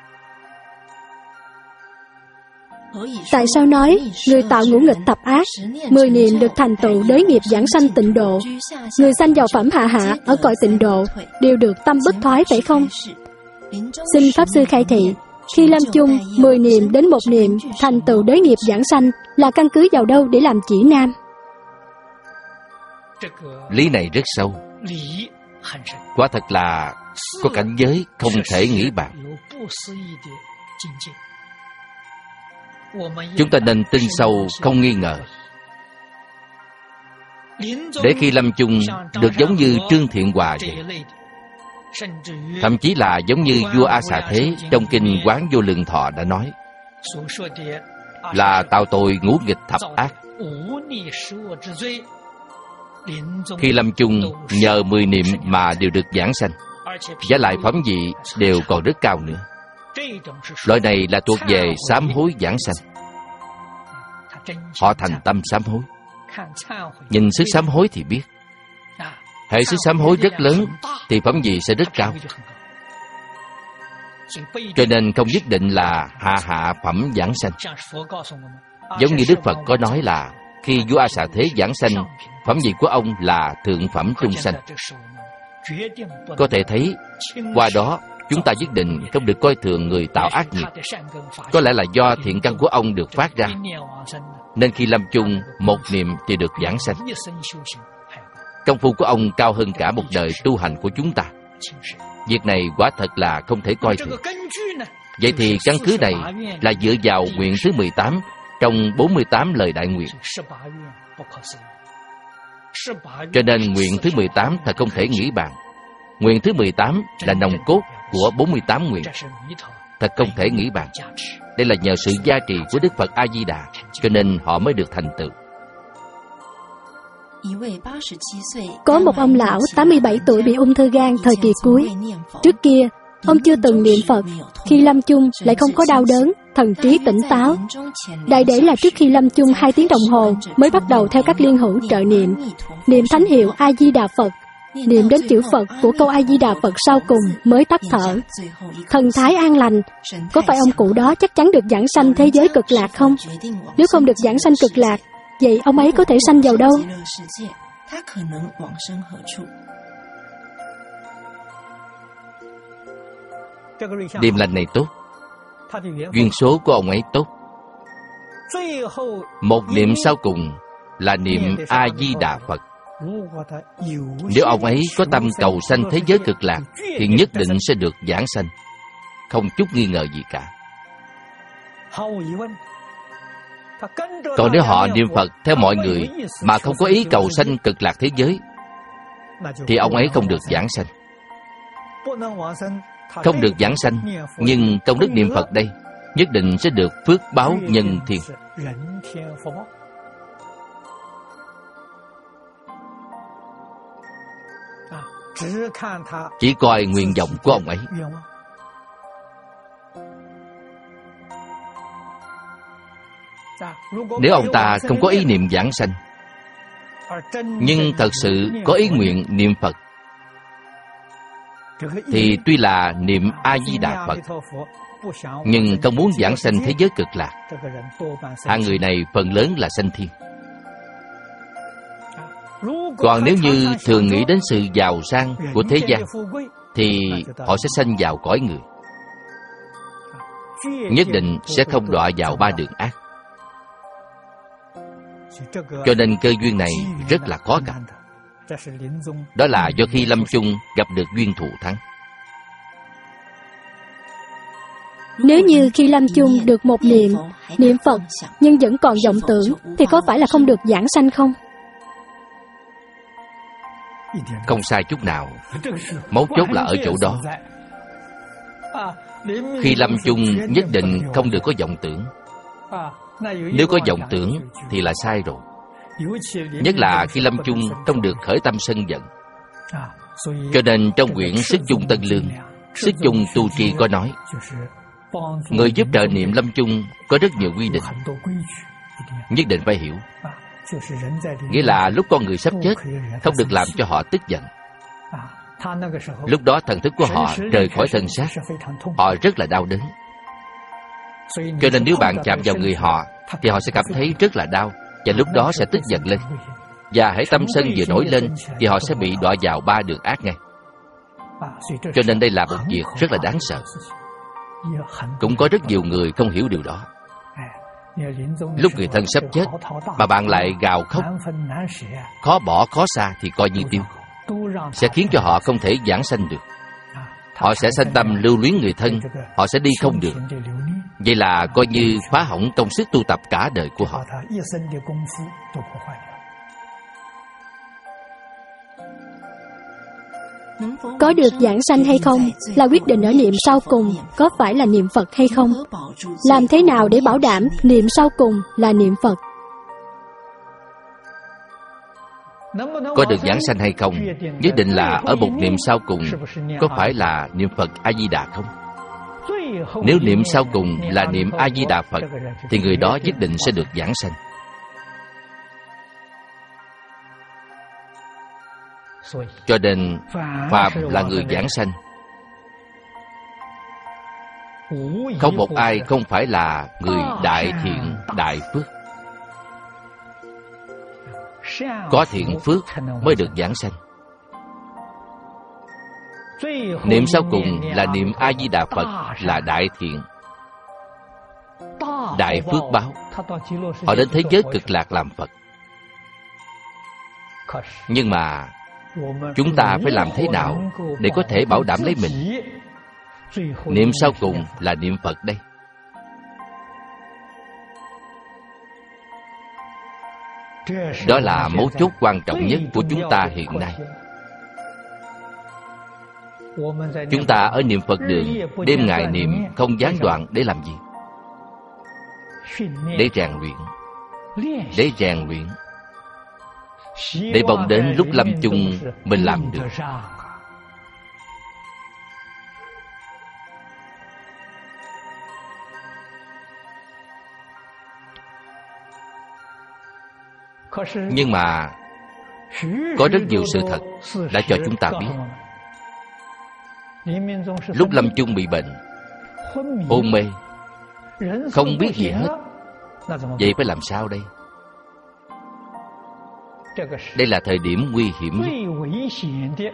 Tại sao nói người tạo ngũ nghịch tập ác, mười niệm được thành tựu đới nghiệp giảng sanh tịnh độ, người sanh vào phẩm hạ hạ ở cõi tịnh độ đều được tâm bất thoái phải không? Xin Pháp Sư khai thị, khi lâm chung mười niệm đến một niệm thành tựu đới nghiệp giảng sanh là căn cứ vào đâu để làm chỉ nam? Lý này rất sâu. Quả thật là có cảnh giới không thể nghĩ bàn. Chúng ta nên tin sâu không nghi ngờ, để khi lâm chung được giống như Trương Thiện Hòa vậy. Thậm chí là giống như vua A Xà Thế trong kinh Quán Vô Lượng Thọ đã nói, là tạo tội ngũ nghịch thập ác. Khi lâm chung nhờ mười niệm mà đều được giảng sanh, giá lại phẩm vị đều còn rất cao nữa. Loại này là thuộc về sám hối giảng sanh. Họ thành tâm sám hối. Nhìn sức sám hối thì biết, hệ sức sám hối rất lớn thì phẩm vị sẽ rất cao. Cho nên không nhất định là hạ hạ phẩm giảng sanh. Giống như Đức Phật có nói là khi vua A Xà Thế giảng sanh, phẩm vị của ông là thượng phẩm trung sanh. Có thể thấy qua đó chúng ta nhất định không được coi thường người tạo ác nghiệp. Có lẽ là do thiện căn của ông được phát ra, nên khi lâm chung một niệm thì được giảng sanh. Công phu của ông cao hơn cả một đời tu hành của chúng ta. Việc này quả thật là không thể coi thường. Vậy thì căn cứ này là dựa vào nguyện thứ mười tám trong bốn mươi tám lời đại nguyện. Cho nên nguyện thứ mười tám thật không thể nghĩ bàn. Nguyện thứ mười tám là nòng cốt của bốn mươi tám nguyện. Thật không thể nghĩ bàn. Đây là nhờ sự gia trì của Đức Phật A-di-đà, cho nên họ mới được thành tựu. Có một ông lão tám mươi bảy tuổi bị ung thư gan thời kỳ cuối. Trước kia, ông chưa từng niệm Phật. Khi lâm chung lại không có đau đớn, thần trí tỉnh táo. Đại để là trước khi lâm chung hai tiếng đồng hồ mới bắt đầu theo các liên hữu trợ niệm. Niệm thánh hiệu A-di-đà Phật. Niệm đến chữ Phật của câu A-di-đà Phật sau cùng mới tắt thở. Thần thái an lành. Có phải ông cụ đó chắc chắn được giảng sanh thế giới cực lạc không? Nếu không được giảng sanh cực lạc, vậy ông ấy có thể sanh vào đâu? Điềm lành này tốt, duyên số của ông ấy tốt. Một niệm sau cùng là niệm A-di-đà Phật. Nếu ông ấy có tâm cầu sanh thế giới cực lạc thì nhất định sẽ được giảng sanh, không chút nghi ngờ gì cả. Còn nếu họ niệm Phật theo mọi người mà không có ý cầu sanh cực lạc thế giới, thì ông ấy không được giảng sanh. Không được giảng sanh, nhưng công đức niệm Phật đây nhất định sẽ được phước báo nhân thiên. Chỉ coi nguyện vọng của ông ấy. Nếu ông ta không có ý niệm giảng sanh, nhưng thật sự có ý nguyện niệm Phật, thì tuy là niệm A-di-đà Phật, nhưng không muốn giảng sanh thế giới cực lạc, hạng người này phần lớn là sanh thiên. Còn nếu như thường nghĩ đến sự giàu sang của thế gian, thì họ sẽ sanh vào cõi người, nhất định sẽ không đọa vào ba đường ác. Cho nên cơ duyên này rất là khó gặp. Đó là do khi lâm chung gặp được duyên thù thắng. Nếu như khi lâm chung được một niệm, niệm Phật, nhưng vẫn còn vọng tưởng, thì có phải là không được giảng sanh không? Không sai chút nào. Mấu chốt là ở chỗ đó. Khi lâm chung nhất định không được có vọng tưởng. Nếu có vọng tưởng thì là sai rồi. Nhất là khi lâm chung không được khởi tâm sân giận. Cho nên trong quyển Sức Chung Tân Lương, Sức Chung Tu Tri có nói, người giúp trợ niệm lâm chung có rất nhiều quy định, nhất định phải hiểu. Nghĩa là lúc con người sắp chết, không được làm cho họ tức giận. Lúc đó thần thức của họ rời khỏi thân xác, họ rất là đau đớn. Cho nên nếu bạn chạm vào người họ, thì họ sẽ cảm thấy rất là đau, và lúc đó sẽ tức giận lên. Và hãy tâm sân vừa nổi lên, thì họ sẽ bị đọa vào ba đường ác ngay. Cho nên đây là một việc rất là đáng sợ. Cũng có rất nhiều người không hiểu điều đó. Lúc người thân sắp chết mà bạn lại gào khóc, khó bỏ khó xa, thì coi như tiêu, sẽ khiến cho họ không thể giảng sanh được. Họ sẽ sanh tâm lưu luyến người thân, họ sẽ đi không được. Vậy là coi như phá hỏng công sức tu tập cả đời của họ. Có được giảng sanh hay không là quyết định ở niệm sau cùng có phải là niệm Phật hay không. Làm thế nào để bảo đảm niệm sau cùng là niệm Phật? Có được giảng sanh hay không, nhất định là ở một niệm sau cùng có phải là niệm Phật A-di-đà không. Nếu niệm sau cùng là niệm A-di-đà Phật, thì người đó nhất định sẽ được giảng sanh. Cho nên phàm là người giảng sanh, không một ai không phải là người đại thiện đại phước. Có thiện phước mới được giảng sanh. Niệm sau cùng là niệm A-di-đà Phật, là đại thiện đại phước báo. Họ đến thế giới cực lạc làm Phật. Nhưng mà chúng ta phải làm thế nào để có thể bảo đảm lấy mình niệm sau cùng là niệm Phật đây? Đó là mấu chốt quan trọng nhất của chúng ta hiện nay. Chúng ta ở niệm Phật đường, đêm ngày niệm không gián đoạn để làm gì? Để rèn luyện. Để rèn luyện. Để mong đến lúc lâm chung mình làm được. Nhưng mà có rất nhiều sự thật đã cho chúng ta biết. Lúc lâm chung bị bệnh, hôn mê, không biết gì hết, vậy phải làm sao đây? Đây là thời điểm nguy hiểm nhất.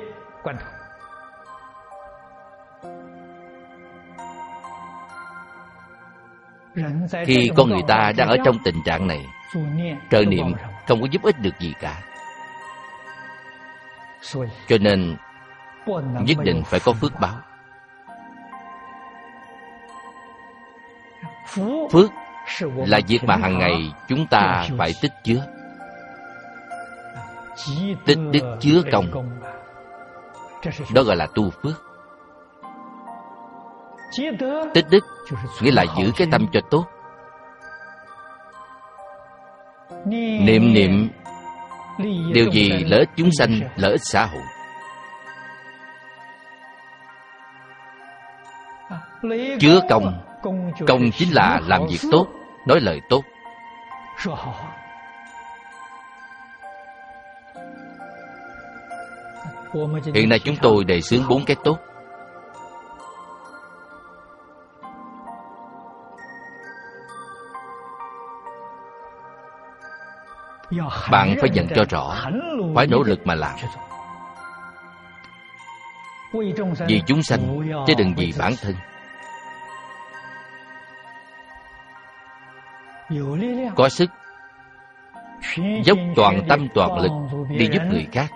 Khi con người ta đang ở trong tình trạng này, trợ niệm không có giúp ích được gì cả. Cho nên nhất định phải có phước báo. Phước là việc mà hàng ngày chúng ta phải tích chứa. Tích đức chứa công, đó gọi là tu phước. Tích đức nghĩa là giữ cái tâm cho tốt. Niệm niệm điều gì lợi ích chúng sanh, lợi ích xã hội. Chứa công, công chính là làm việc tốt, nói lời tốt. Hiện nay chúng tôi đề xướng bốn cái tốt. Bạn phải nhận cho rõ, phải nỗ lực mà làm. Vì chúng sanh, chứ đừng vì bản thân. Có sức, dốc toàn tâm toàn lực đi giúp người khác.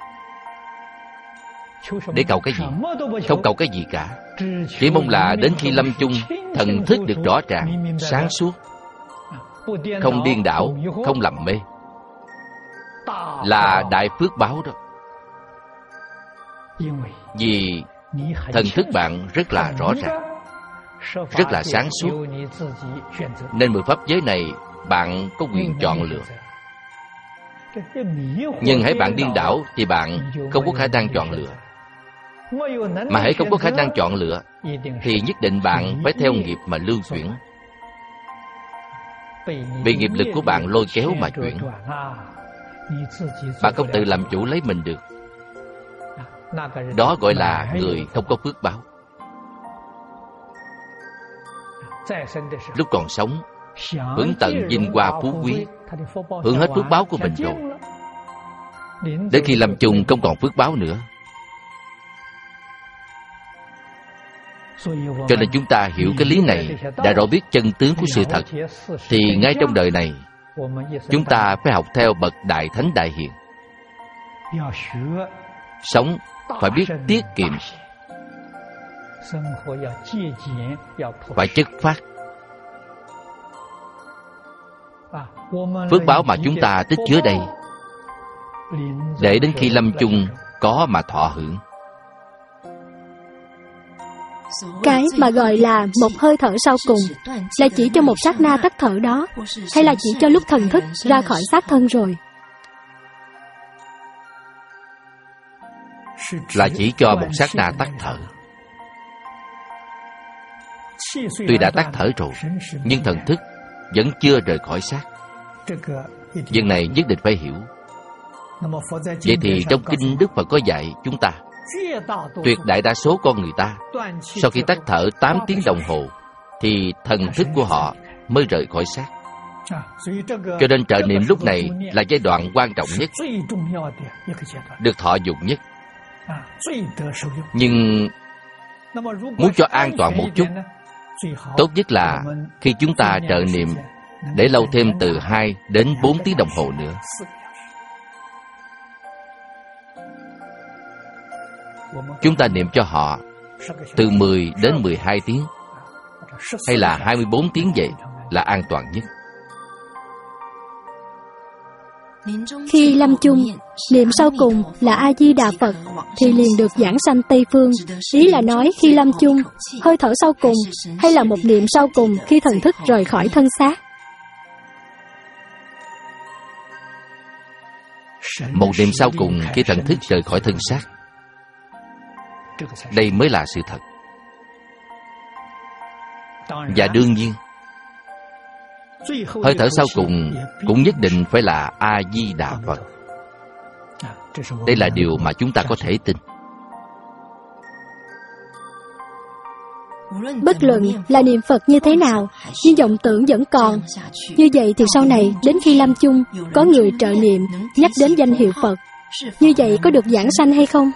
Để cầu cái gì? Không cầu cái gì cả. Chỉ mong là đến khi lâm chung, thần thức được rõ ràng, sáng suốt, không điên đảo, không lầm mê, là đại phước báo đó. Vì thần thức bạn rất là rõ ràng, rất là sáng suốt, nên mười pháp giới này bạn có quyền chọn lựa. Nhưng hãy bạn điên đảo thì bạn không có khả năng chọn lựa. Mà hãy không có khả năng chọn lựa thì nhất định bạn phải theo nghiệp mà lưu chuyển, bị nghiệp lực của bạn lôi kéo mà chuyển. Bạn không tự làm chủ lấy mình được. Đó gọi là người không có phước báo. Lúc còn sống, hưởng tận vinh hoa phú quý, hưởng hết phước báo của mình rồi. Đến khi lâm chung không còn phước báo nữa. Cho nên chúng ta hiểu cái lý này, đã rõ biết chân tướng của sự thật, thì ngay trong đời này chúng ta phải học theo bậc đại thánh đại hiền. Sống phải biết tiết kiệm, phải chất phát. Phước báo mà chúng ta tích chứa đây, để đến khi lâm chung có mà thọ hưởng. Cái mà gọi là một hơi thở sau cùng là chỉ cho một sát na tắt thở đó, hay là chỉ cho lúc thần thức ra khỏi xác thân rồi? Là chỉ cho một sát na tắt thở. Tuy đã tắt thở rồi, nhưng thần thức vẫn chưa rời khỏi xác. Việc này nhất định phải hiểu. Vậy thì trong kinh Đức Phật có dạy chúng ta, tuyệt đại đa số con người ta sau khi tắt thở tám tiếng đồng hồ thì thần thức của họ mới rời khỏi xác. Cho nên trợ niệm lúc này là giai đoạn quan trọng nhất, được thọ dụng nhất. Nhưng muốn cho an toàn một chút, tốt nhất là khi chúng ta trợ niệm để lâu thêm từ hai đến bốn tiếng đồng hồ nữa. Chúng ta niệm cho họ từ mười đến mười hai tiếng, hay là hai mươi bốn tiếng vậy là an toàn nhất. Khi lâm chung, niệm sau cùng là A-di-đà Phật thì liền được giảng sanh Tây Phương. Ý là nói khi lâm chung, hơi thở sau cùng, hay là một niệm sau cùng khi thần thức rời khỏi thân xác? Một niệm sau cùng khi thần thức rời khỏi thân xác. Đây mới là sự thật. Và đương nhiên, hơi thở sau cùng cũng nhất định phải là A-di-đà Phật. Đây là điều mà chúng ta có thể tin. Bất luận là niệm Phật như thế nào, nhưng vọng tưởng vẫn còn. Như vậy thì sau này, đến khi lâm chung, có người trợ niệm, nhắc đến danh hiệu Phật. Như vậy có được giảng sanh hay không?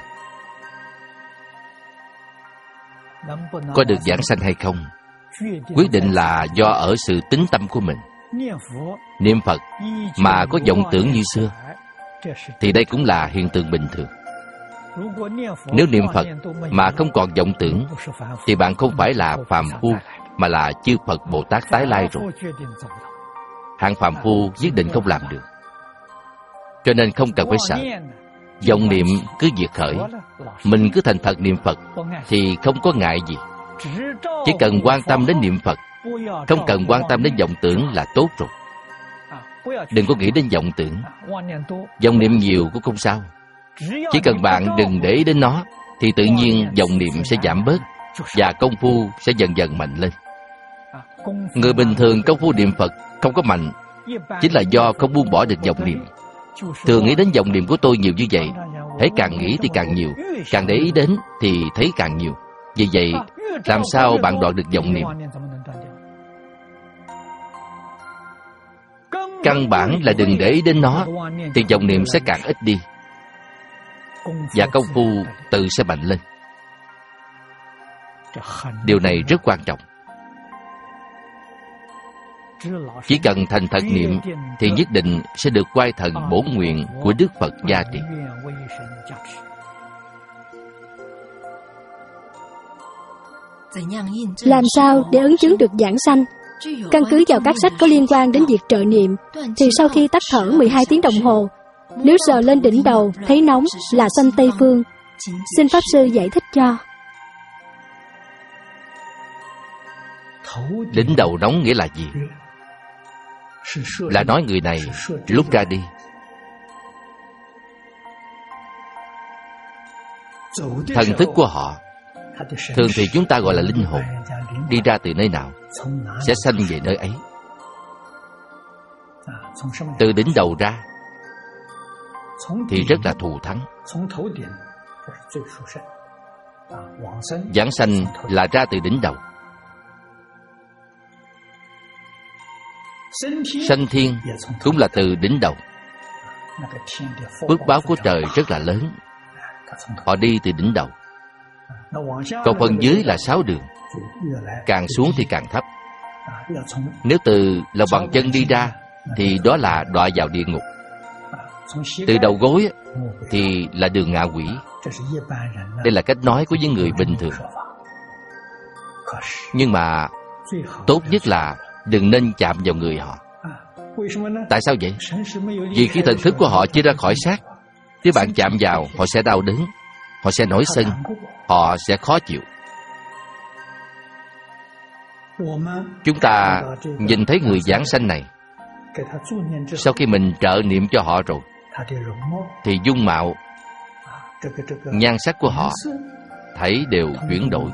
Có được giảng sanh hay không, quyết định là do ở sự tín tâm của mình. Niệm Phật mà có vọng tưởng như xưa, thì đây cũng là hiện tượng bình thường. Nếu niệm Phật mà không còn vọng tưởng, thì bạn không phải là phàm phu, mà là chư Phật Bồ Tát tái lai rồi. Hạng phàm phu nhất định không làm được. Cho nên không cần phải sợ. Vọng niệm cứ việc khởi, mình cứ thành thật niệm Phật thì không có ngại gì. Chỉ cần quan tâm đến niệm Phật, không cần quan tâm đến vọng tưởng là tốt rồi. Đừng có nghĩ đến vọng tưởng. Vọng niệm nhiều cũng không sao. Chỉ cần bạn đừng để ý đến nó, thì tự nhiên vọng niệm sẽ giảm bớt, và công phu sẽ dần dần mạnh lên. Người bình thường công phu niệm Phật không có mạnh, chính là do không buông bỏ được vọng niệm. Thường nghĩ đến vọng niệm của tôi nhiều như vậy, hễ càng nghĩ thì càng nhiều, càng để ý đến thì thấy càng nhiều. Vì vậy, làm sao bạn đoạn được vọng niệm? Căn bản là đừng để ý đến nó, thì vọng niệm sẽ càng ít đi, và công phu tự sẽ mạnh lên. Điều này rất quan trọng. Chỉ cần thành thật niệm thì nhất định sẽ được quay thần bổn nguyện của Đức Phật gia trì. Làm sao để ấn chứng được giảng sanh? Căn cứ vào các sách có liên quan đến việc trợ niệm, thì sau khi tắt thở mười hai tiếng đồng hồ, nếu sờ lên đỉnh đầu thấy nóng là sanh Tây Phương. Xin Pháp Sư giải thích cho. Đỉnh đầu nóng nghĩa là gì? Là nói người này lúc ra đi. Thần thức của họ, thường thì chúng ta gọi là linh hồn, đi ra từ nơi nào sẽ sanh về nơi ấy. Từ đỉnh đầu ra thì rất là thù thắng. Giảng sanh là ra từ đỉnh đầu. Sanh thiên cũng là từ đỉnh đầu. Phước báo của trời rất là lớn, họ đi từ đỉnh đầu. Còn phần dưới là sáu đường, càng xuống thì càng thấp. Nếu từ lòng bàn chân đi ra thì đó là đọa vào địa ngục. Từ đầu gối thì là đường ngạ quỷ. Đây là cách nói của những người bình thường. Nhưng mà tốt nhất là đừng nên chạm vào người họ. Tại sao vậy? Vì cái thần thức của họ chưa ra khỏi xác. Nếu bạn chạm vào, họ sẽ đau đớn, họ sẽ nổi sân, họ sẽ khó chịu. Chúng ta nhìn thấy người giảng sanh này, sau khi mình trợ niệm cho họ rồi, thì dung mạo, nhan sắc của họ thấy đều chuyển đổi.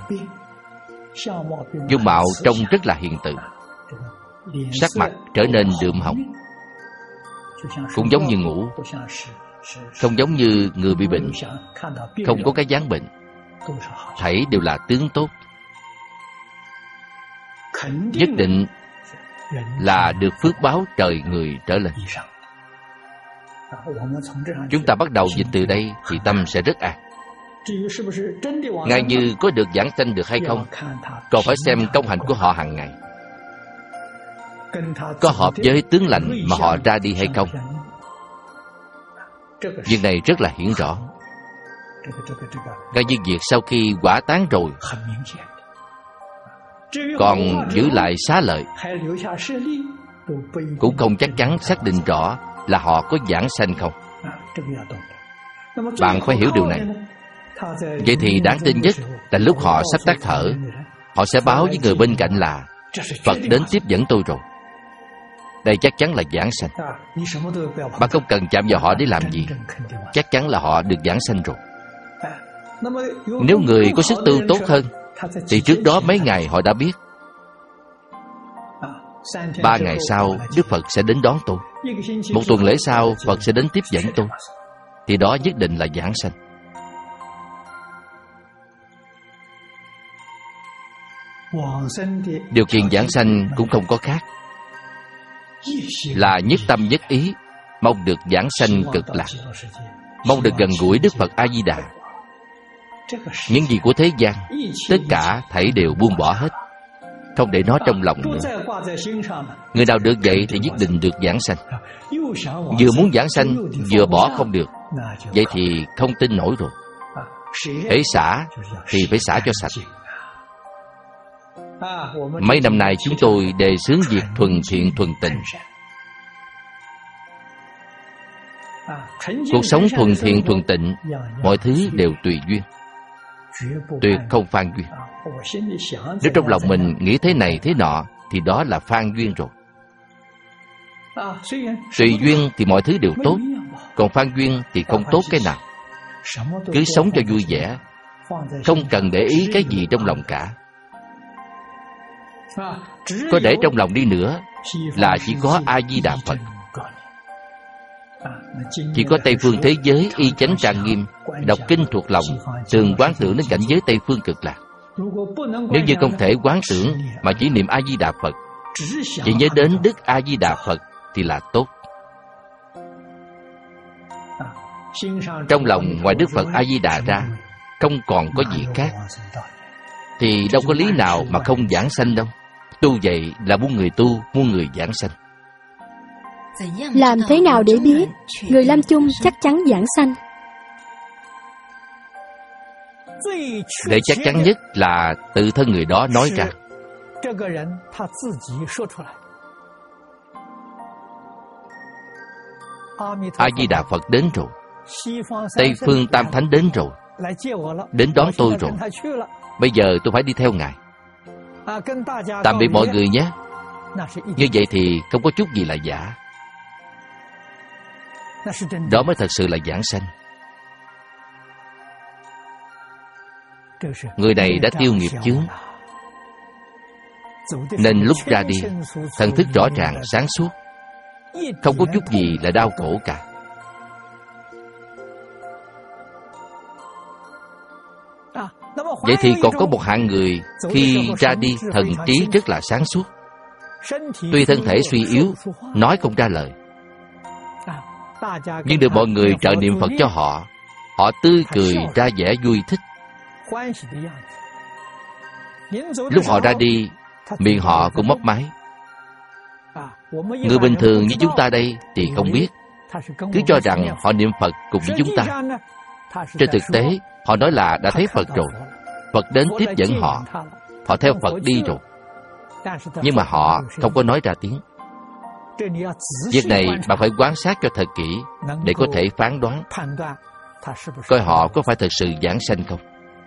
Dung mạo trông rất là hiền từ, sắc mặt trở nên đượm hồng, cũng giống như ngủ, không giống như người bị bệnh, không có cái dáng bệnh, thảy đều là tướng tốt. Nhất định là được phước báo trời người trở lên. Chúng ta bắt đầu dịch từ đây thì tâm sẽ rất an. Ngay như có được giảng sanh được hay không, còn phải xem công hạnh của họ hàng ngày, có hợp với tướng lành mà họ ra đi hay không. Việc này rất là hiển rõ. Ngay như việc sau khi quả tán rồi, còn giữ lại xá lợi, cũng không chắc chắn xác định rõ là họ có giảng sanh không. Bạn phải hiểu điều này. Vậy thì đáng tin nhất là lúc họ sắp tắt thở, họ sẽ báo với người bên cạnh là Phật đến tiếp dẫn tôi rồi. Đây chắc chắn là giảng sanh. Bạn không cần chạm vào họ để làm gì, chắc chắn là họ được giảng sanh rồi. Nếu người có sức tu tốt hơn, thì trước đó mấy ngày họ đã biết. Ba ngày sau Đức Phật sẽ đến đón tôi, một tuần lễ sau Phật sẽ đến tiếp dẫn tôi, thì đó nhất định là giảng sanh. Điều kiện giảng sanh cũng không có khác, là nhất tâm nhất ý, mong được giảng sanh cực lạc, mong được gần gũi Đức Phật A-di-đà. Những gì của thế gian, tất cả thảy đều buông bỏ hết, không để nó trong lòng nữa. Người nào được vậy thì nhất định được giảng sanh. Vừa muốn giảng sanh, vừa bỏ không được, vậy thì không tin nổi rồi. Hễ xả thì phải xả cho sạch. Mấy năm nay chúng tôi đề xướng việc thuần thiện thuần tịnh. Cuộc sống thuần thiện thuần tịnh, mọi thứ đều tùy duyên. tuyệt không phan duyên. Nếu trong lòng mình nghĩ thế này thế nọ thì đó là phan duyên rồi. Tùy duyên thì mọi thứ đều tốt, còn phan duyên thì không tốt cái nào. Cứ sống cho vui vẻ, không cần để ý cái gì trong lòng cả. Có để trong lòng đi nữa là chỉ có A-di-đà Phật. Chỉ có Tây phương thế giới y chánh trang nghiêm, đọc kinh thuộc lòng, thường quán tưởng đến cảnh giới Tây phương cực lạc. Nếu như không thể quán tưởng mà chỉ niệm A-di-đà Phật, chỉ nhớ đến Đức A-di-đà Phật thì là tốt. Trong lòng ngoài Đức Phật A-di-đà ra không còn có gì khác, thì đâu có lý nào mà không giảng sanh đâu. Tu vậy là muôn người tu, muôn người giảng sanh. Làm thế nào để biết người lâm chung chắc chắn giảng sanh? Để chắc chắn nhất là tự thân người đó nói ra. A-di-đà Phật đến rồi, Tây phương Tam Thánh đến rồi, đến đón tôi rồi, bây giờ tôi phải đi theo Ngài. Tạm biệt mọi người nhé. Như vậy thì không có chút gì là giả. Đó mới thật sự là giảng sanh. Người này đã tiêu nghiệp chướng, nên lúc ra đi thần thức rõ ràng sáng suốt, không có chút gì là đau khổ cả. Vậy thì còn có một hạng người khi ra đi thần trí rất là sáng suốt, tuy thân thể suy yếu, nói không ra lời, nhưng được mọi người trợ niệm Phật cho họ, họ tươi cười ra vẻ vui thích. Lúc họ ra đi, miệng họ cũng mấp máy. Người bình thường như chúng ta đây thì không biết, cứ cho rằng họ niệm Phật cùng với chúng ta. Trên thực tế, họ nói là đã thấy Phật rồi, Phật đến tiếp dẫn họ, họ theo Phật đi rồi, nhưng mà họ không có nói ra tiếng. Việc này bạn phải quan sát cho thật kỹ để có thể phán đoán coi họ có phải thật sự giảng sanh không.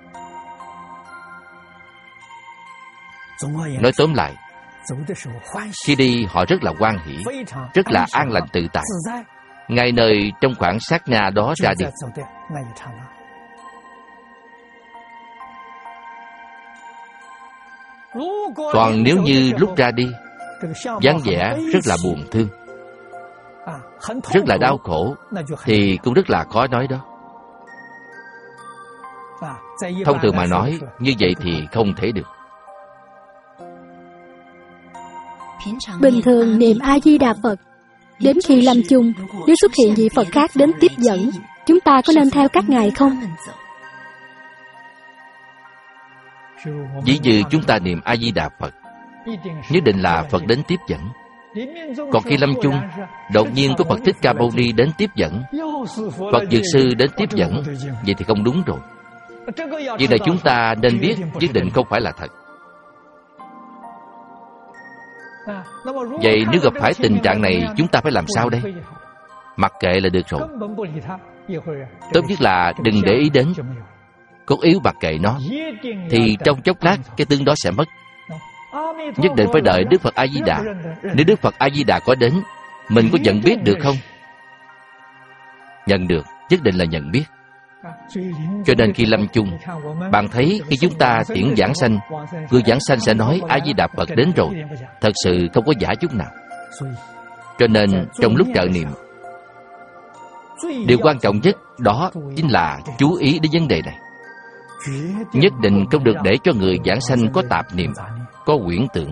Nói tóm lại, khi đi họ rất là hoan hỷ, rất là an lành tự tại, ngay nơi trong khoảng sát na đó ra đi. Còn nếu như lúc ra đi dáng vẻ rất là buồn thương, rất là đau khổ, thì cũng rất là khó nói đó. Thông thường mà nói, như vậy thì không thể được. Bình thường niệm A-di-đà Phật, đến khi lâm chung, nếu xuất hiện vị Phật khác đến tiếp dẫn, chúng ta có nên theo các ngài không? Ví như chúng ta niệm A-di-đà Phật, nhất định là Phật đến tiếp dẫn. Còn khi lâm chung, đột nhiên có Phật Thích Ca Mâu Ni đến tiếp dẫn, Phật Dược Sư đến tiếp dẫn, vậy thì không đúng rồi. Việc này chúng ta nên biết nhất định không phải là thật. Vậy nếu gặp phải tình trạng này, chúng ta phải làm sao đây? Mặc kệ là được rồi. Tốt nhất là đừng để ý đến, cốt yếu mặc kệ nó, thì trong chốc lát cái tướng đó sẽ mất. Nhất định phải đợi Đức Phật A-di-đà. Nếu Đức Phật A-di-đà có đến, mình có nhận biết được không? Nhận được, nhất định là nhận biết. Cho nên khi lâm chung, bạn thấy khi chúng ta tiễn giảng sanh, người giảng sanh sẽ nói A-di-đà Phật đến rồi, thật sự không có giả chút nào. Cho nên trong lúc trợ niệm, điều quan trọng nhất đó chính là chú ý đến vấn đề này. Nhất định không được để cho người giảng sanh có tạp niệm, có huyễn tưởng.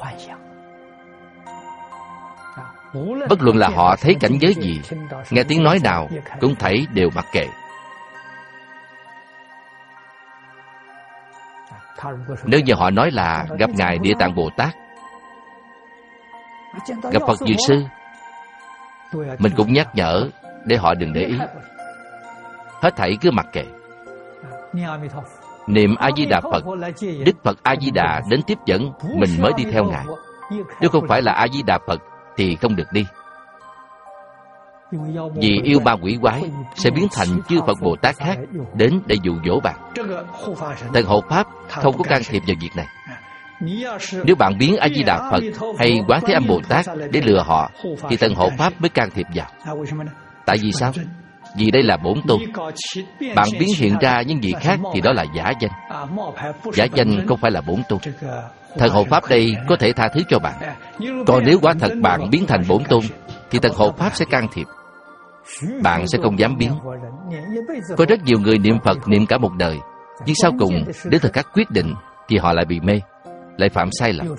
Bất luận là họ thấy cảnh giới gì, nghe tiếng nói nào, cũng thấy đều mặc kệ. Nếu như họ nói là gặp Ngài Địa Tạng Bồ Tát, gặp Phật Dược Sư, mình cũng nhắc nhở để họ đừng để ý. Hết thảy cứ mặc kệ. Niệm A-di-đà Phật, Đức Phật A-di-đà đến tiếp dẫn, mình mới đi theo Ngài. Nếu không phải là A-di-đà Phật thì không được đi. Vì yêu ma quỷ quái sẽ biến thành chư Phật Bồ Tát khác đến để dụ dỗ bạn. Thần hộ Pháp không có can thiệp vào việc này. Nếu bạn biến A-di-đà Phật hay Quán Thế Âm Bồ Tát để lừa họ, thì thần hộ Pháp mới can thiệp vào. Tại vì sao? Vì đây là bổn tôn. Bạn biến hiện ra những gì khác thì đó là giả danh. Giả danh không phải là bổn tôn. Thần hộ Pháp đây có thể tha thứ cho bạn. Còn nếu quả thật bạn biến thành bổn tôn, thì thần hộ Pháp sẽ can thiệp. Bạn sẽ không dám biến. Có rất nhiều người niệm Phật niệm cả một đời, nhưng sau cùng đến thời khắc quyết định thì họ lại bị mê, lại phạm sai lầm.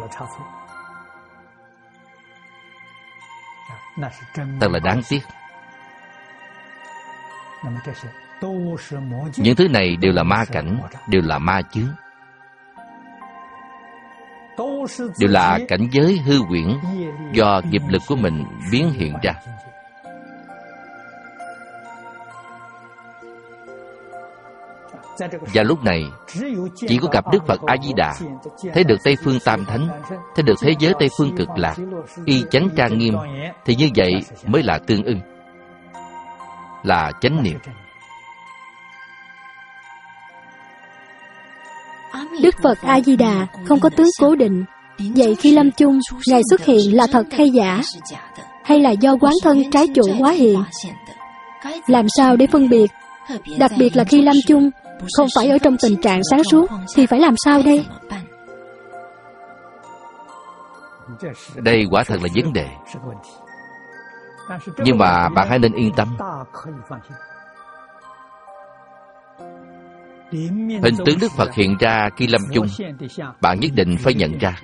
Thật là đáng tiếc. Những thứ này đều là ma cảnh, đều là ma chướng, đều là cảnh giới hư huyễn do nghiệp lực của mình biến hiện ra. Và lúc này chỉ có gặp Đức Phật A-di-đà, thấy được Tây Phương Tam Thánh, thấy được thế giới Tây Phương Cực Lạc, y chánh trang nghiêm, thì như vậy mới là tương ưng, là chánh niệm. Đức Phật A-di-đà không có tướng cố định. Vậy khi lâm chung, Ngài xuất hiện là thật hay giả? Hay là do quán thân trái chủ hóa hiện? Làm sao để phân biệt? Đặc biệt là khi lâm chung, không phải ở trong tình trạng sáng suốt, thì phải làm sao đây? Đây quả thật là vấn đề. Nhưng mà bạn hãy nên yên tâm. Hình tướng Đức Phật hiện ra khi lâm chung, bạn nhất định phải nhận ra.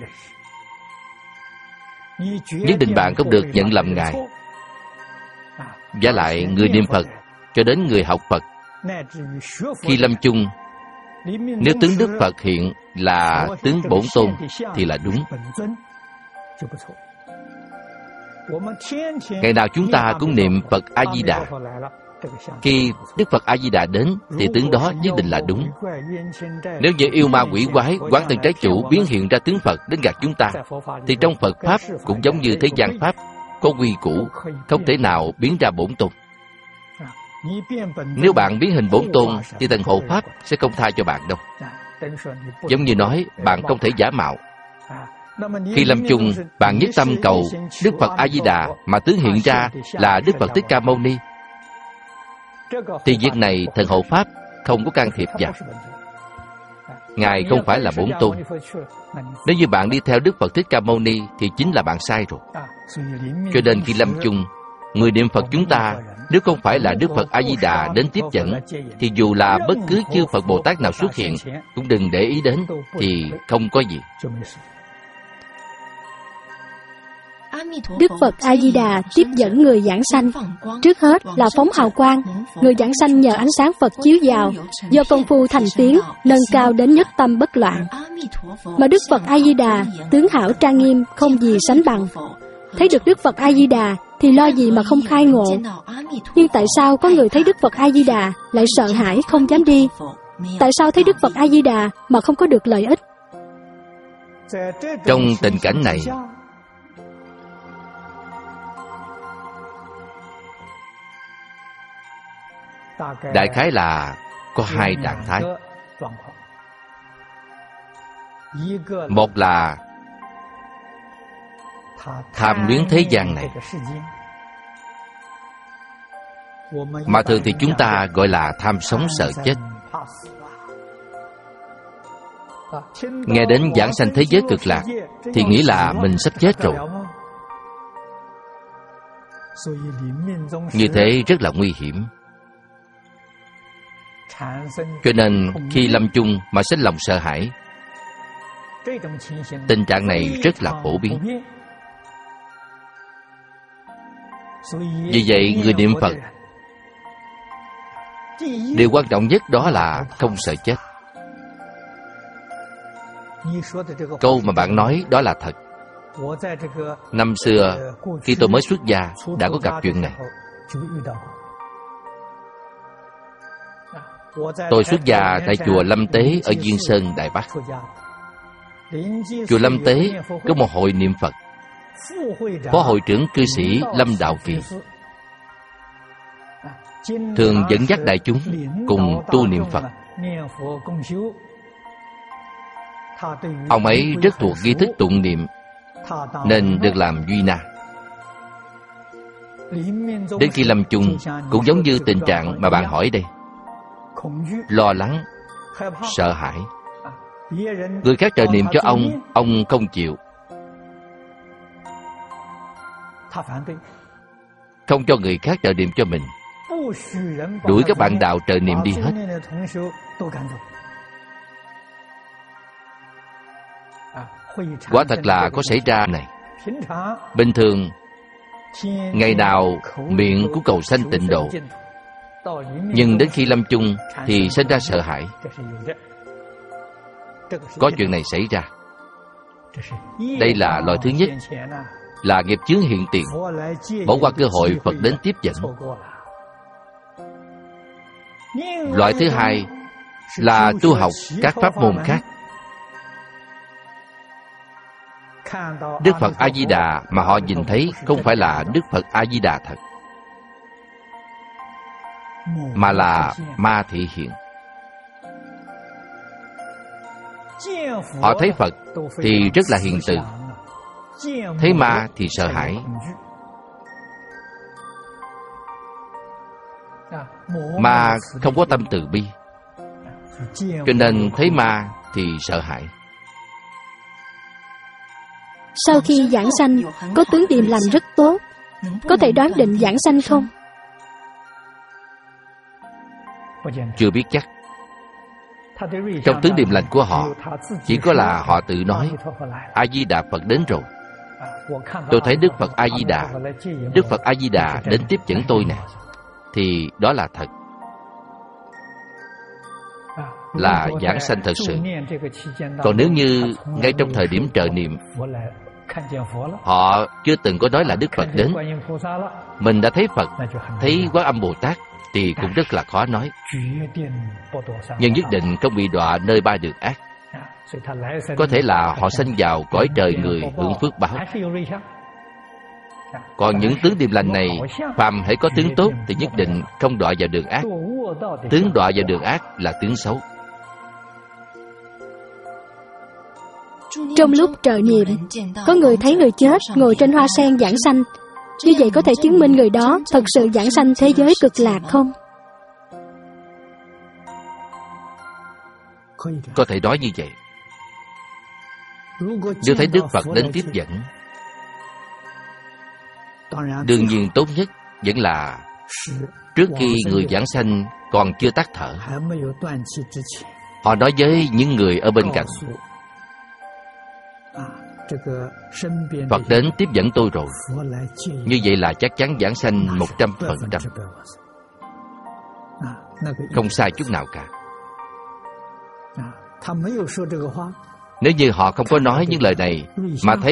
Nhất định bạn không được nhận lầm Ngài. Vả lại người niệm Phật cho đến người học Phật, khi lâm chung, nếu tướng Đức Phật hiện là tướng bổn tôn thì là đúng. Ngày nào chúng ta cũng niệm Phật A-di-đà. Khi Đức Phật A-di-đà đến thì tướng đó nhất định là đúng. Nếu như yêu ma quỷ quái, quán thân trái chủ biến hiện ra tướng Phật đến gạt chúng ta, thì trong Phật Pháp cũng giống như thế gian Pháp, có quy củ, không thể nào biến ra bổn tôn. Nếu bạn biến hình bổn tôn thì thần hộ Pháp sẽ không tha cho bạn đâu. Giống như nói bạn không thể giả mạo. Khi lâm chung, bạn nhất tâm cầu Đức Phật A-di-đà mà tướng hiện ra là Đức Phật Thích Ca Mâu Ni, thì việc này thần hộ Pháp không có can thiệp vào. Ngài không phải là bổn tôn. Nếu như bạn đi theo Đức Phật Thích Ca Mâu Ni thì chính là bạn sai rồi. Cho nên khi lâm chung, người niệm Phật chúng ta nếu không phải là Đức Phật A-di-đà đến tiếp dẫn, thì dù là bất cứ chư Phật Bồ Tát nào xuất hiện cũng đừng để ý đến, thì không có gì. Đức Phật A-di-đà tiếp dẫn người giảng sanh. Trước hết là phóng hào quang. Người giảng sanh nhờ ánh sáng Phật chiếu vào, do công phu thành tiến, nâng cao đến nhất tâm bất loạn. Mà Đức Phật A-di-đà tướng hảo trang nghiêm, không gì sánh bằng. Thấy được Đức Phật A-di-đà thì lo gì mà không khai ngộ. Nhưng tại sao có người thấy Đức Phật A-di-đà lại sợ hãi không dám đi? Tại sao thấy Đức Phật A-di-đà mà không có được lợi ích? Trong tình cảnh này, đại khái là có hai trạng thái. Một là tham luyến thế gian này, mà thường thì chúng ta gọi là tham sống sợ chết. Nghe đến giảng sanh thế giới cực lạc thì nghĩ là mình sắp chết rồi. Như thế rất là nguy hiểm. Cho nên khi lâm chung mà sinh lòng sợ hãi, tình trạng này rất là phổ biến. Vì vậy người niệm Phật, điều quan trọng nhất đó là không sợ chết. Câu mà bạn nói đó là thật. Năm xưa khi tôi mới xuất gia đã có gặp chuyện này. Tôi xuất gia tại chùa Lâm Tế ở Duyên Sơn, Đài Bắc. Chùa Lâm Tế có một hội niệm Phật. Phó hội trưởng cư sĩ Lâm Đạo Kỳ. thường dẫn dắt đại chúng cùng tu niệm Phật. Ông ấy rất thuộc nghi thức tụng niệm, nên được làm duy na. Đến khi lâm chung cũng giống như tình trạng mà bạn hỏi đây: lo lắng, sợ hãi. Người khác trợ niệm cho ông, ông không chịu, không cho người khác trợ niệm cho mình, đuổi các bạn đạo trợ niệm đi hết. Quả thật là có xảy ra này. Bình thường ngày nào miệng cũng cầu sanh tịnh độ, nhưng đến khi lâm chung thì sinh ra sợ hãi. Có chuyện này xảy ra. Đây là loại thứ nhất, là nghiệp chướng hiện tiền, bỏ qua cơ hội Phật đến tiếp dẫn. Loại thứ hai là tu học các pháp môn khác. Đức Phật A-di-đà mà họ nhìn thấy không phải là Đức Phật A-di-đà thật, mà là ma thị hiện. Họ thấy Phật thì rất là hiền từ, thấy ma thì sợ hãi. Ma không có tâm từ bi, cho nên thấy ma thì sợ hãi. Sau khi giảng sanh, có tướng điềm lành rất tốt, có thể đoán định giảng sanh không? Chưa biết chắc. Trong tướng điềm lành của họ, chỉ có là họ tự nói A-di-đà Phật đến rồi. Tôi thấy Đức Phật A-di-đà, Đức Phật A-di-đà đến tiếp dẫn tôi nè, thì đó là thật, là giảng sanh thật sự. Còn nếu như ngay trong thời điểm trợ niệm họ chưa từng có nói là Đức Phật đến, mình đã thấy Phật, thấy Quan Âm Bồ Tát, thì cũng rất là khó nói. Nhưng nhất định không bị đọa nơi ba đường ác. Có thể là họ sanh vào cõi trời người hưởng phước báo. Còn những tướng điềm lành này, phàm hãy có tướng tốt thì nhất định không đọa vào đường ác. Tướng đọa vào đường ác là tướng xấu. Trong lúc trợ niệm, có người thấy người chết ngồi trên hoa sen giảng sanh. Như vậy có thể chứng minh người đó thật sự giảng sanh thế giới cực lạc không? Có thể nói như vậy. Nếu thấy Đức Phật đến tiếp dẫn, đương nhiên tốt nhất vẫn là trước khi người giảng sanh còn chưa tắt thở, họ nói với những người ở bên cạnh: Phật đến tiếp dẫn tôi rồi. Như vậy là chắc chắn giảng sanh một trăm phần trăm, không sai chút nào cả. Nếu như họ không có nói những lời này, mà thấy